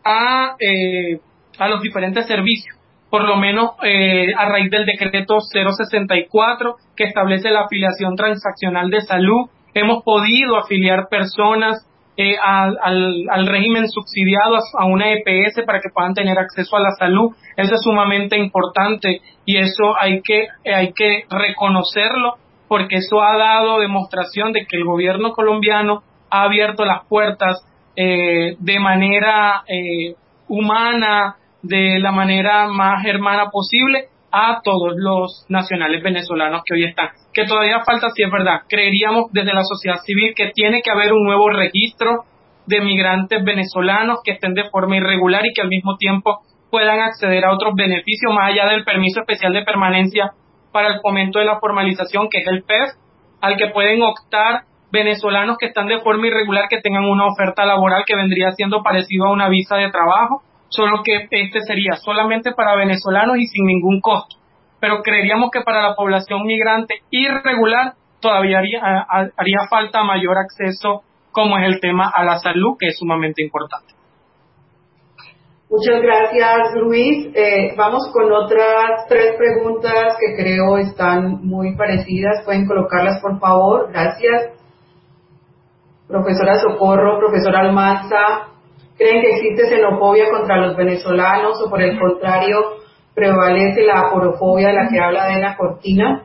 a, eh, a los diferentes servicios. Por lo menos eh, a raíz del decreto cero sesenta y cuatro, que establece la afiliación transaccional de salud, hemos podido afiliar personas eh, al, al, al régimen subsidiado, a una E P S, para que puedan tener acceso a la salud. Eso es sumamente importante y eso hay que, hay que reconocerlo, porque eso ha dado demostración de que el gobierno colombiano ha abierto las puertas eh, de manera eh, humana, de la manera más hermana posible, a todos los nacionales venezolanos que hoy están. Que todavía falta, sí es verdad, creeríamos desde la sociedad civil que tiene que haber un nuevo registro de migrantes venezolanos que estén de forma irregular y que al mismo tiempo puedan acceder a otros beneficios más allá del permiso especial de permanencia para el fomento de la formalización, que es el P E F, al que pueden optar venezolanos que están de forma irregular, que tengan una oferta laboral que vendría siendo parecido a una visa de trabajo, solo que este sería solamente para venezolanos y sin ningún costo. Pero creeríamos que para la población migrante irregular todavía haría, haría falta mayor acceso, como es el tema a la salud, que es sumamente importante. Muchas gracias, Luis. Eh, vamos con otras tres preguntas que creo están muy parecidas. Pueden colocarlas, por favor. Gracias. Profesora Socorro, profesora Almanza, ¿creen que existe xenofobia contra los venezolanos o por el contrario prevalece la aporofobia de la que habla Adela Cortina?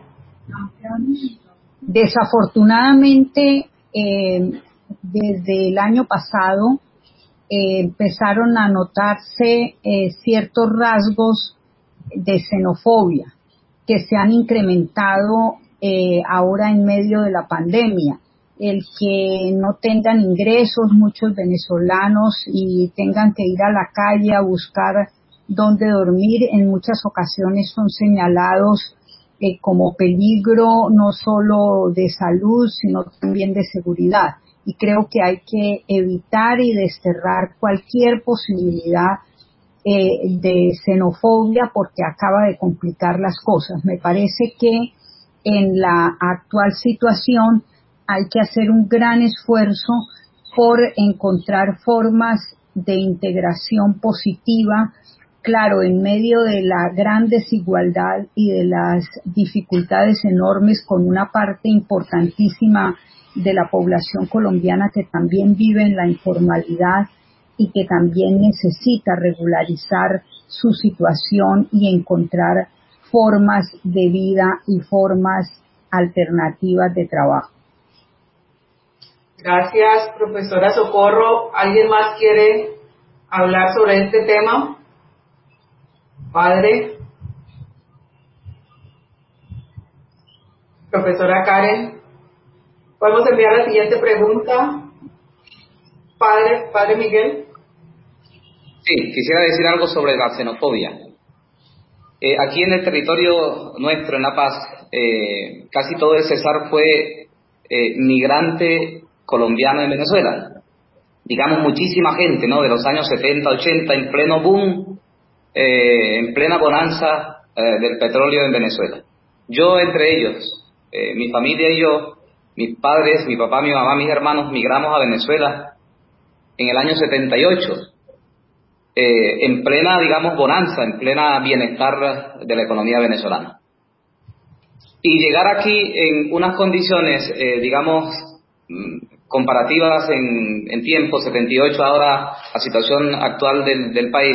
Desafortunadamente, eh, desde el año pasado eh, empezaron a notarse eh, ciertos rasgos de xenofobia que se han incrementado eh, ahora en medio de la pandemia. El que no tengan ingresos muchos venezolanos y tengan que ir a la calle a buscar dónde dormir, en muchas ocasiones son señalados eh, como peligro no solo de salud, sino también de seguridad. Y creo que hay que evitar y desterrar cualquier posibilidad eh, de xenofobia porque acaba de complicar las cosas. Me parece que en la actual situación hay que hacer un gran esfuerzo por encontrar formas de integración positiva, claro, en medio de la gran desigualdad y de las dificultades enormes con una parte importantísima de la población colombiana que también vive en la informalidad y que también necesita regularizar su situación y encontrar formas de vida y formas alternativas de trabajo. Gracias, profesora Socorro. ¿Alguien más quiere hablar sobre este tema? Padre. Profesora Karen. Podemos enviar la siguiente pregunta. Padre, Padre Miguel. Sí, quisiera decir algo sobre la xenofobia. Eh, aquí en el territorio nuestro, en La Paz, eh, casi todo el Cesar fue eh, migrante colombiano en Venezuela. Digamos, muchísima gente, ¿no? De los años setenta, ochenta, en pleno boom, eh, en plena bonanza eh, del petróleo en Venezuela. Yo entre ellos, eh, mi familia y yo, mis padres, mi papá, mi mamá, mis hermanos, migramos a Venezuela en el año setenta y ocho, eh, en plena, digamos, bonanza, en plena bienestar de la economía venezolana. Y llegar aquí en unas condiciones, eh, digamos, comparativas en, en tiempo, setenta y ocho ahora, la situación actual del, del país,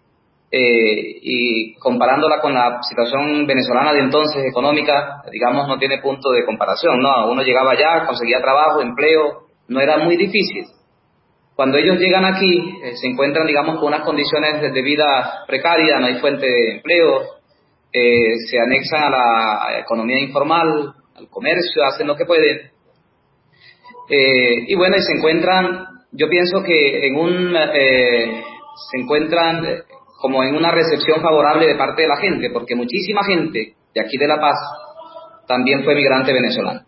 eh, y comparándola con la situación venezolana de entonces, económica, digamos, no tiene punto de comparación, ¿no? Uno llegaba allá, conseguía trabajo, empleo, no era muy difícil. Cuando ellos llegan aquí, eh, se encuentran, digamos, con unas condiciones de, de vida precaria, no hay fuente de empleo, eh, se anexan a la economía informal, al comercio, hacen lo que pueden. Eh, y bueno, y se encuentran, yo pienso que en un, eh, se encuentran como en una recepción favorable de parte de la gente, porque muchísima gente de aquí de La Paz también fue migrante venezolano.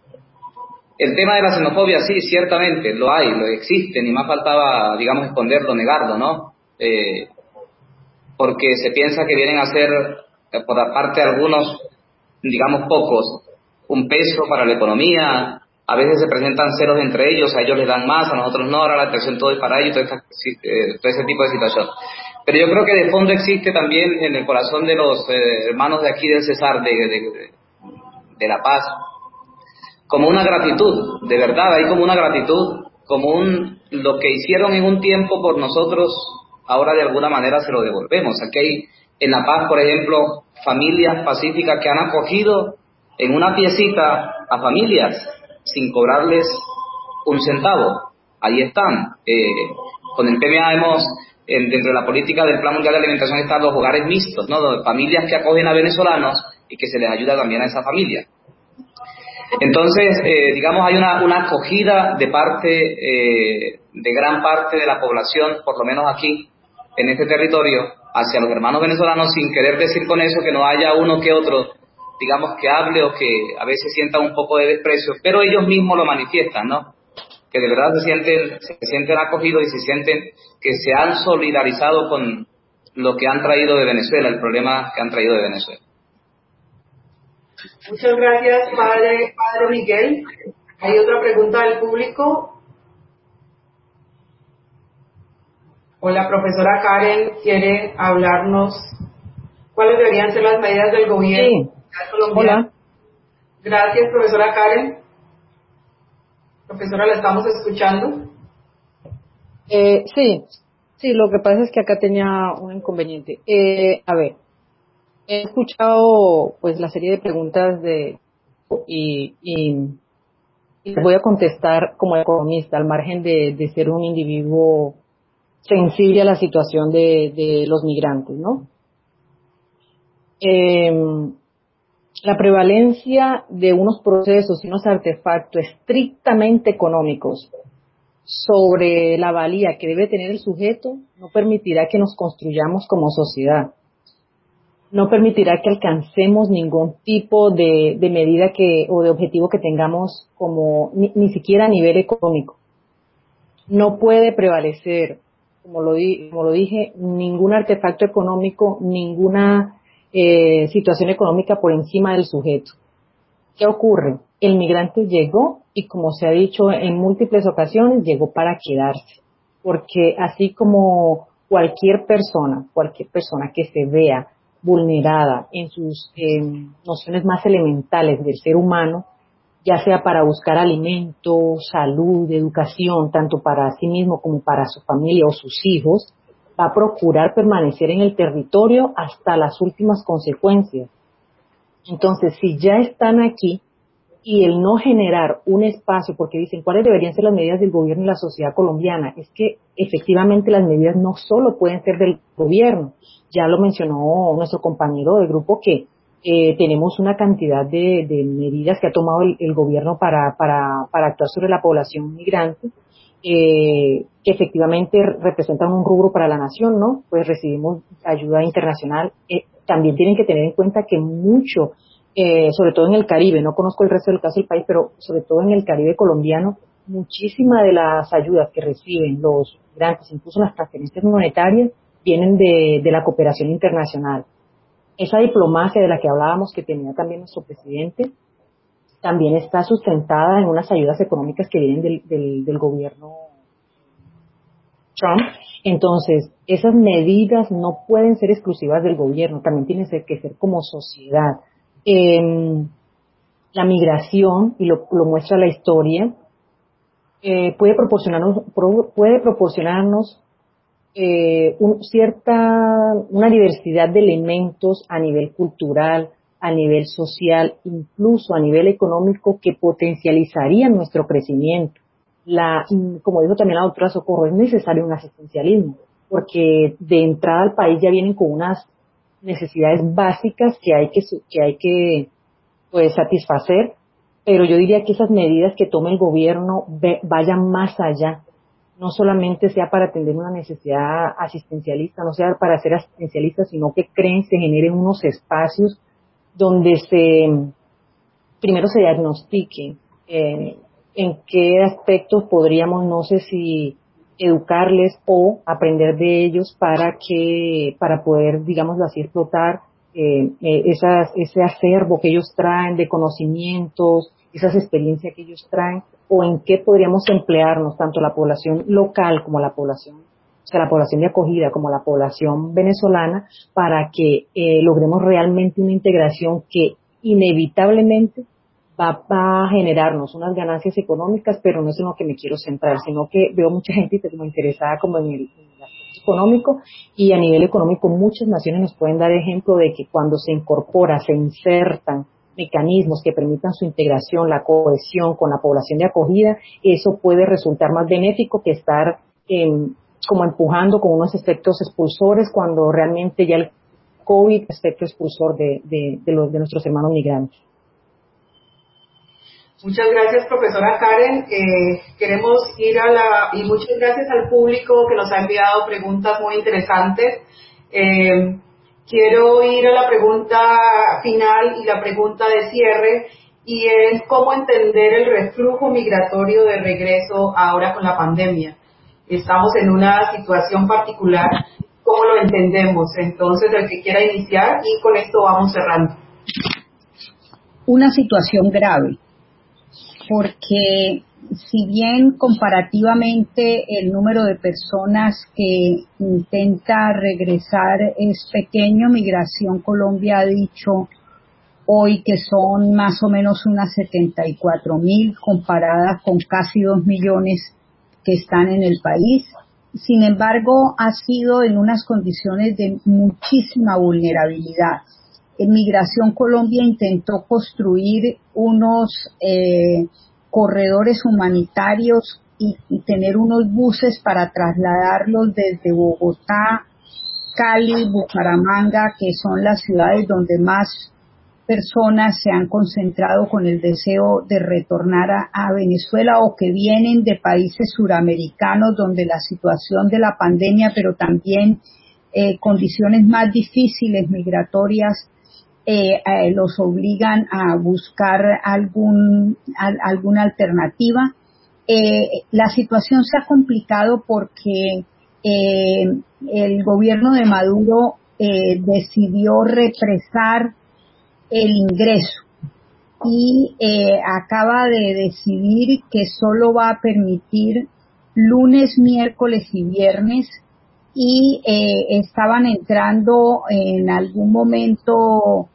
El tema de la xenofobia, sí, ciertamente, lo hay, lo existe, ni más faltaba, digamos, esconderlo, negarlo, ¿no? Eh, porque se piensa que vienen a ser, por parte de algunos, digamos pocos, un peso para la economía. A veces se presentan ceros entre ellos, a ellos les dan más, a nosotros no, ahora la atracción todo es para ellos, todo, esta, eh, todo ese tipo de situación. Pero yo creo que de fondo existe también en el corazón de los eh, hermanos de aquí del Cesar, de, de, de, de La Paz, como una gratitud, de verdad, hay como una gratitud, como un, lo que hicieron en un tiempo por nosotros, ahora de alguna manera se lo devolvemos. Aquí hay, en La Paz, por ejemplo, familias pacíficas que han acogido en una piecita a familias sin cobrarles un centavo. Ahí están. Eh, con el P M A hemos, en, dentro de la política del Plan Mundial de Alimentación, están los hogares mixtos, ¿no? Familias que acogen a venezolanos y que se les ayuda también a esa familia. Entonces, eh, digamos, hay una, una acogida de parte, eh, de gran parte de la población, por lo menos aquí, en este territorio, hacia los hermanos venezolanos, sin querer decir con eso que no haya uno que otro, digamos, que hable o que a veces sienta un poco de desprecio, pero ellos mismos lo manifiestan, ¿no? Que de verdad se sienten, se sienten acogidos y se sienten que se han solidarizado con lo que han traído de Venezuela, el problema que han traído de Venezuela. Muchas gracias, padre, padre Miguel. ¿Hay otra pregunta del público? O la profesora Karen quiere hablarnos cuáles deberían ser las medidas del gobierno sí. colombiano. Hola. Gracias, profesora Karen. Profesora, ¿la estamos escuchando? Eh, sí, sí, lo que pasa es que acá tenía un inconveniente. Eh, a ver, he escuchado pues la serie de preguntas de y, y, y les voy a contestar como economista, al margen de, de ser un individuo sensible a la situación de, de los migrantes, ¿no? Eh, la prevalencia de unos procesos y unos artefactos estrictamente económicos sobre la valía que debe tener el sujeto no permitirá que nos construyamos como sociedad. No permitirá que alcancemos ningún tipo de, de medida que o de objetivo que tengamos como ni, ni siquiera a nivel económico. No puede prevalecer, como lo, di, como lo dije, ningún artefacto económico, ninguna eh, situación económica por encima del sujeto. ¿Qué ocurre? El migrante llegó y, como se ha dicho en múltiples ocasiones, llegó para quedarse. Porque así como cualquier persona, cualquier persona que se vea vulnerada en sus eh, nociones más elementales del ser humano, ya sea para buscar alimento, salud, educación, tanto para sí mismo como para su familia o sus hijos, va a procurar permanecer en el territorio hasta las últimas consecuencias. Entonces, si ya están aquí y el no generar un espacio, porque dicen, ¿cuáles deberían ser las medidas del gobierno y la sociedad colombiana? Es que efectivamente las medidas no solo pueden ser del gobierno, ya lo mencionó nuestro compañero del grupo que eh, tenemos una cantidad de, de medidas que ha tomado el, el gobierno para, para, para actuar sobre la población migrante, eh, que efectivamente representan un rubro para la nación, ¿no? Pues recibimos ayuda internacional. Eh, también tienen que tener en cuenta que mucho, eh, sobre todo en el Caribe, no conozco el resto del caso del país, pero sobre todo en el Caribe colombiano, muchísimas de las ayudas que reciben los migrantes, incluso las transferencias monetarias, vienen de, de la cooperación internacional. Esa diplomacia de la que hablábamos, que tenía también nuestro presidente, también está sustentada en unas ayudas económicas que vienen del, del, del gobierno Trump. Entonces, esas medidas no pueden ser exclusivas del gobierno, también tienen que ser como sociedad. Eh, la migración, y lo, lo muestra la historia, eh, puede proporcionarnos, puede proporcionarnos eh, un, cierta, una diversidad de elementos a nivel cultural, a nivel social, incluso a nivel económico, que potencializarían nuestro crecimiento. La, como dijo también la doctora Socorro, es necesario un asistencialismo, porque de entrada al país ya vienen con unas necesidades básicas que hay que, que hay que pues, satisfacer, pero yo diría que esas medidas que tome el gobierno ve, vayan más allá, no solamente sea para atender una necesidad asistencialista, no sea para ser asistencialista, sino que creen, se generen unos espacios donde se, primero se diagnostique eh, en qué aspectos podríamos, no sé si educarles o aprender de ellos para que, para poder, digámoslo así, explotar eh, eh, esas, ese acervo que ellos traen de conocimientos, esas experiencias que ellos traen, o en qué podríamos emplearnos, tanto la población local como la población, o sea, la población de acogida como la población venezolana, para que eh, logremos realmente una integración que inevitablemente Va, va a generarnos unas ganancias económicas, pero no es en lo que me quiero centrar, sino que veo mucha gente como interesada como en el, en el aspecto económico, y a nivel económico muchas naciones nos pueden dar ejemplo de que cuando se incorpora, se insertan mecanismos que permitan su integración, la cohesión con la población de acogida, eso puede resultar más benéfico que estar eh, como empujando con unos efectos expulsores cuando realmente ya el COVID es efecto expulsor de, de, de, los, de nuestros hermanos migrantes. Muchas gracias, profesora Karen. Eh, queremos ir a la, y muchas gracias al público que nos ha enviado preguntas muy interesantes. Eh, quiero ir a la pregunta final y la pregunta de cierre, y es cómo entender el reflujo migratorio de regreso ahora con la pandemia. Estamos en una situación particular, ¿cómo lo entendemos? Entonces, el que quiera iniciar, y con esto vamos cerrando. una situación grave, porque si bien comparativamente el número de personas que intenta regresar es pequeño, Migración Colombia ha dicho hoy que son más o menos unas setenta y cuatro mil comparadas con casi dos millones que están en el país. Sin embargo, ha sido en unas condiciones de muchísima vulnerabilidad. En Migración Colombia intentó construir unos eh, corredores humanitarios y, y tener unos buses para trasladarlos desde Bogotá, Cali, Bucaramanga, que son las ciudades donde más personas se han concentrado con el deseo de retornar a, a Venezuela o que vienen de países suramericanos donde la situación de la pandemia, pero también eh, condiciones más difíciles migratorias, eh, eh, los obligan a buscar algún, al, alguna alternativa. Eh, la situación se ha complicado porque eh, el gobierno de Maduro eh, decidió represar el ingreso y eh, acaba de decidir que solo va a permitir lunes, miércoles y viernes, y eh, estaban entrando en algún momento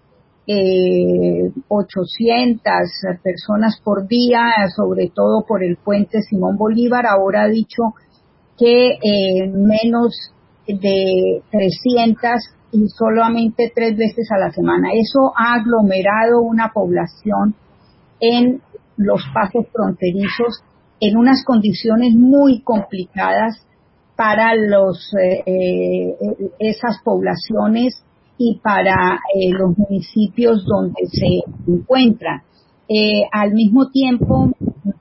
eh, ochocientas personas por día, sobre todo por el puente Simón Bolívar. Ahora ha dicho que eh, menos de trescientas y solamente tres veces a la semana. Eso ha aglomerado una población en los pasos fronterizos en unas condiciones muy complicadas para los eh, eh, esas poblaciones y para eh, los municipios donde se encuentran. Eh, al mismo tiempo,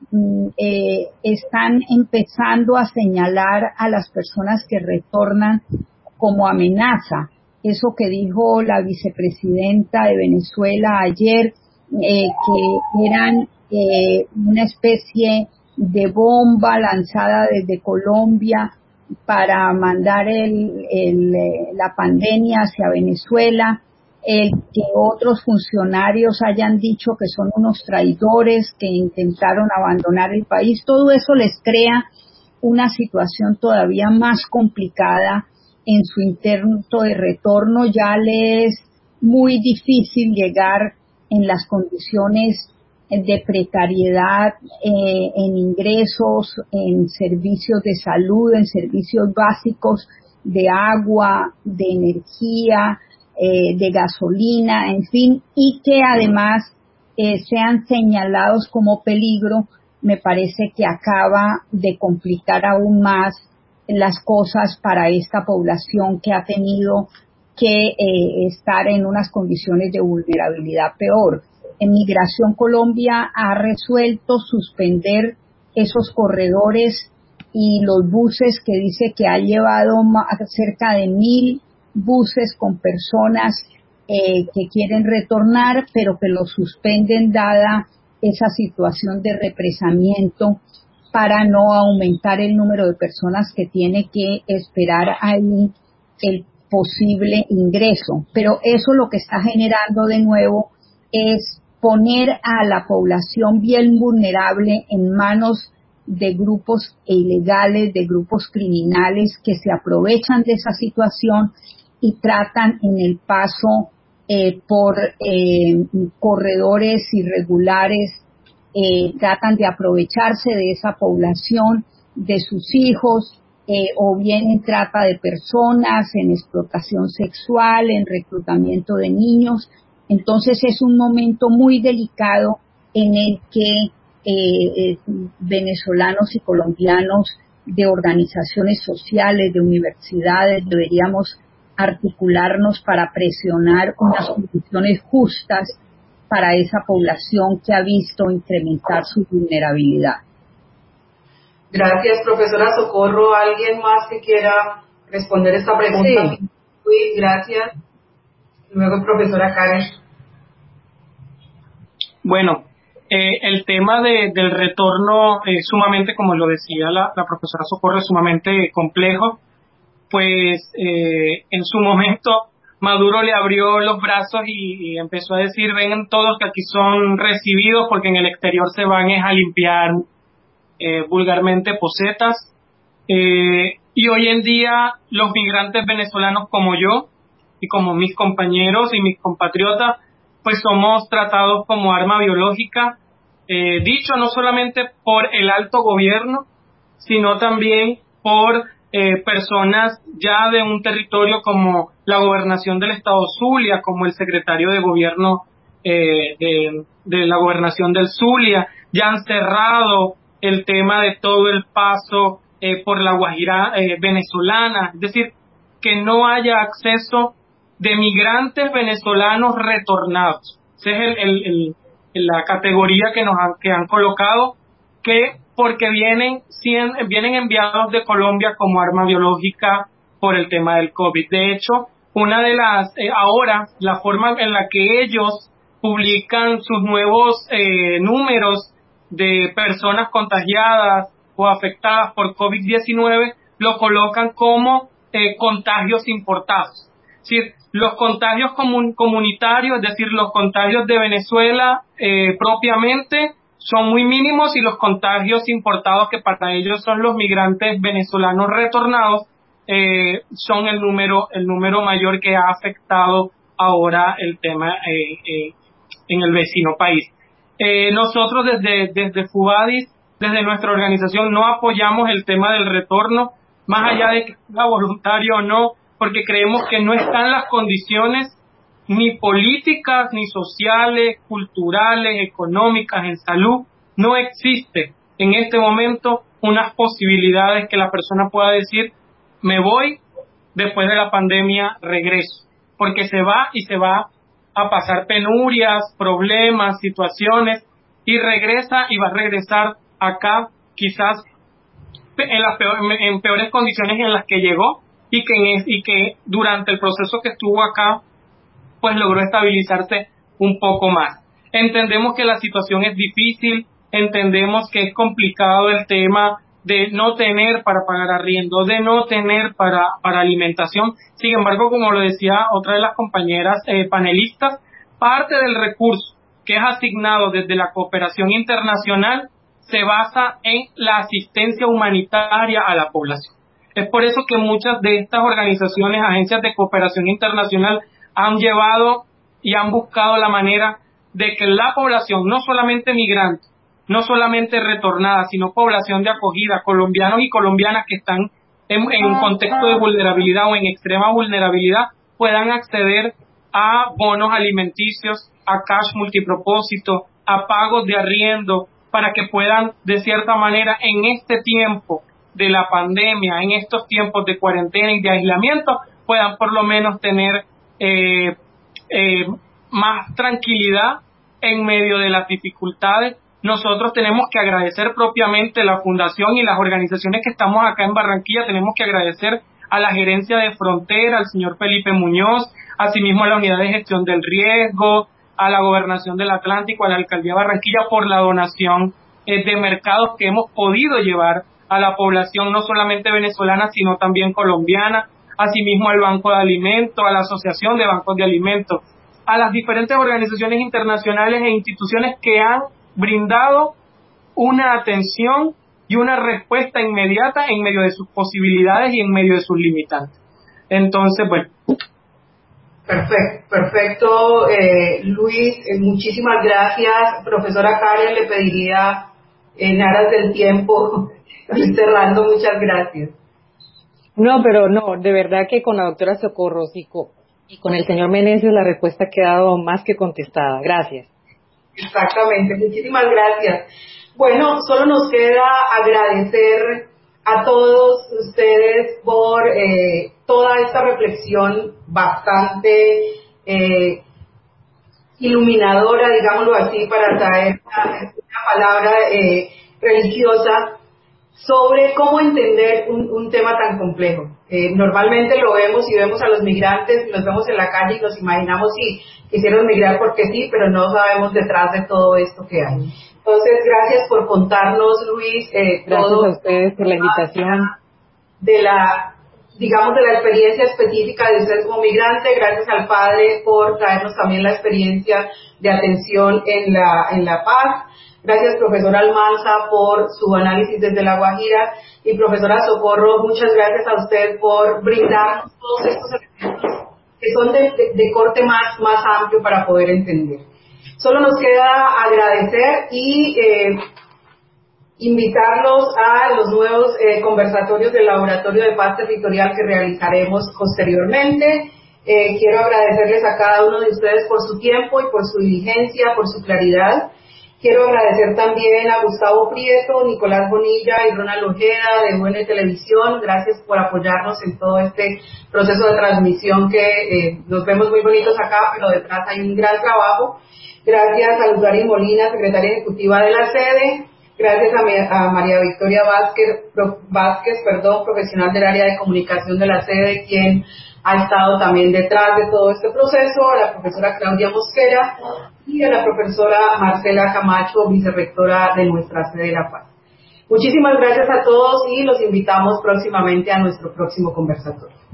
eh, están empezando a señalar a las personas que retornan como amenaza. Eso que dijo la vicepresidenta de Venezuela ayer, eh, que eran eh, una especie de bomba lanzada desde Colombia para mandar el, el, la pandemia hacia Venezuela, el que otros funcionarios hayan dicho que son unos traidores que intentaron abandonar el país. Todo eso les crea una situación todavía más complicada en su intento de retorno. Ya les es muy difícil llegar en las condiciones de precariedad, eh, en ingresos, en servicios de salud, en servicios básicos de agua, de energía, eh, de gasolina, en fin, y que además eh, sean señalados como peligro, me parece que acaba de complicar aún más las cosas para esta población que ha tenido que eh, estar en unas condiciones de vulnerabilidad peor. En Migración Colombia ha resuelto suspender esos corredores y los buses que dice que ha llevado cerca de mil buses con personas eh, que quieren retornar, pero que los suspenden dada esa situación de represamiento para no aumentar el número de personas que tiene que esperar ahí el posible ingreso. Pero eso lo que está generando de nuevo es poner a la población bien vulnerable en manos de grupos ilegales, de grupos criminales que se aprovechan de esa situación y tratan en el paso eh, por eh, corredores irregulares, eh, tratan de aprovecharse de esa población, de sus hijos, eh, o bien en trata de personas, en explotación sexual, en reclutamiento de niños. Entonces es un momento muy delicado en el que eh, eh, venezolanos y colombianos de organizaciones sociales, de universidades, deberíamos articularnos para presionar unas condiciones justas para esa población que ha visto incrementar su vulnerabilidad. Gracias, profesora Socorro. ¿Alguien más que quiera responder esta pregunta? Sí. Sí, gracias. Luego, profesora Karen. Bueno, eh, el tema de, del retorno es sumamente, como lo decía la, la profesora Socorro, es sumamente complejo. Pues eh, en su momento Maduro le abrió los brazos y, y empezó a decir, vengan todos que aquí son recibidos porque en el exterior se van es a limpiar eh, vulgarmente posetas. Eh, y hoy en día los migrantes venezolanos como yo y como mis compañeros y mis compatriotas, pues somos tratados como arma biológica, eh, dicho no solamente por el alto gobierno, sino también por eh, personas ya de un territorio como la gobernación del estado Zulia, como el secretario de gobierno eh, de, de la gobernación del Zulia. Ya han cerrado el tema de todo el paso eh, por la Guajira eh, venezolana, es decir, que no haya acceso de migrantes venezolanos retornados. Esa es el, el, el, la categoría que nos han, que han colocado, que porque vienen, cien, vienen enviados de Colombia como arma biológica por el tema del COVID. De hecho, una de las, eh, ahora, la forma en la que ellos publican sus nuevos eh, números de personas contagiadas o afectadas por COVID diecinueve, lo colocan como eh, contagios importados. Es decir, los contagios comun, comunitarios, es decir, los contagios de Venezuela eh, propiamente son muy mínimos, y los contagios importados, que para ellos son los migrantes venezolanos retornados, eh, son el número el número mayor que ha afectado ahora el tema eh, eh, en el vecino país. Eh, nosotros desde desde FUVADIS, desde nuestra organización, no apoyamos el tema del retorno, más allá de que sea voluntario o no, porque creemos que no están las condiciones ni políticas, ni sociales, culturales, económicas, en salud. No existe en este momento unas posibilidades que la persona pueda decir, me voy, después de la pandemia regreso, porque se va y se va a pasar penurias, problemas, situaciones, y regresa y va a regresar acá quizás en, las peor, en peores condiciones en las que llegó, y que, y que durante el proceso que estuvo acá pues logró estabilizarse un poco más. Entendemos que la situación es difícil, entendemos que es complicado el tema de no tener para pagar arriendo, de no tener para, para alimentación. Sin embargo, como lo decía otra de las compañeras eh, panelistas, parte del recurso que es asignado desde la cooperación internacional se basa en la asistencia humanitaria a la población. Es por eso que muchas de estas organizaciones, agencias de cooperación internacional, han llevado y han buscado la manera de que la población, no solamente migrante, no solamente retornada, sino población de acogida, colombianos y colombianas que están en, en un contexto de vulnerabilidad o en extrema vulnerabilidad, puedan acceder a bonos alimenticios, a cash multipropósito, a pagos de arriendo, para que puedan, de cierta manera, en este tiempo de la pandemia, en estos tiempos de cuarentena y de aislamiento, puedan por lo menos tener Eh, eh, más tranquilidad en medio de las dificultades. Nosotros tenemos que agradecer propiamente la fundación y las organizaciones que estamos acá en Barranquilla, tenemos que agradecer a la gerencia de frontera, al señor Felipe Muñoz, asimismo a la unidad de gestión del riesgo, a la gobernación del Atlántico, a la alcaldía de Barranquilla por la donación eh, de mercados que hemos podido llevar a la población, no solamente venezolana, sino también colombiana, asimismo al Banco de Alimentos, a la Asociación de Bancos de Alimentos, a las diferentes organizaciones internacionales e instituciones que han brindado una atención y una respuesta inmediata en medio de sus posibilidades y en medio de sus limitantes. Entonces, bueno. Perfecto, perfecto, eh, Luis, eh, muchísimas gracias. Profesora Karen, le pediría en aras del tiempo, ir cerrando, muchas gracias. No, pero no, de verdad que con la doctora Socorro y con, y con el señor Meneses la respuesta ha quedado más que contestada. Gracias. Exactamente, muchísimas gracias. Bueno, solo nos queda agradecer a todos ustedes por eh, toda esta reflexión bastante eh, iluminadora, digámoslo así, para traer una, una palabra eh, religiosa sobre cómo entender un, un tema tan complejo. Eh, normalmente lo vemos y vemos a los migrantes, los vemos en la calle y nos imaginamos si quisieron migrar porque sí, pero no sabemos detrás de todo esto que hay. Entonces, gracias por contarnos, Luis. Eh, gracias todo a ustedes por la invitación. De la digamos, de la experiencia específica de usted como migrante. Gracias al padre por traernos también la experiencia de atención en la, en La Paz. Gracias, profesora Almanza, por su análisis desde La Guajira. Y profesora Socorro, muchas gracias a usted por brindarnos todos estos elementos que son de, de, de corte más, más amplio para poder entender. Solo nos queda agradecer y eh, invitarlos a los nuevos eh, conversatorios del Laboratorio de Paz Territorial que realizaremos posteriormente. Eh, quiero agradecerles a cada uno de ustedes por su tiempo y por su diligencia, por su claridad. Quiero agradecer también a Gustavo Prieto, Nicolás Bonilla y Ronald Ojeda de U N Televisión. Gracias por apoyarnos en todo este proceso de transmisión que eh, nos vemos muy bonitos acá, pero detrás hay un gran trabajo. Gracias a Luzari Molina, secretaria ejecutiva de la sede. Gracias a, mi, a María Victoria Vázquez, pro, Vázquez perdón, profesional del área de comunicación de la sede, quien ha estado también detrás de todo este proceso, a la profesora Claudia Mosquera y a la profesora Marcela Camacho, vicerrectora de nuestra sede de La Paz. Muchísimas gracias a todos y los invitamos próximamente a nuestro próximo conversatorio.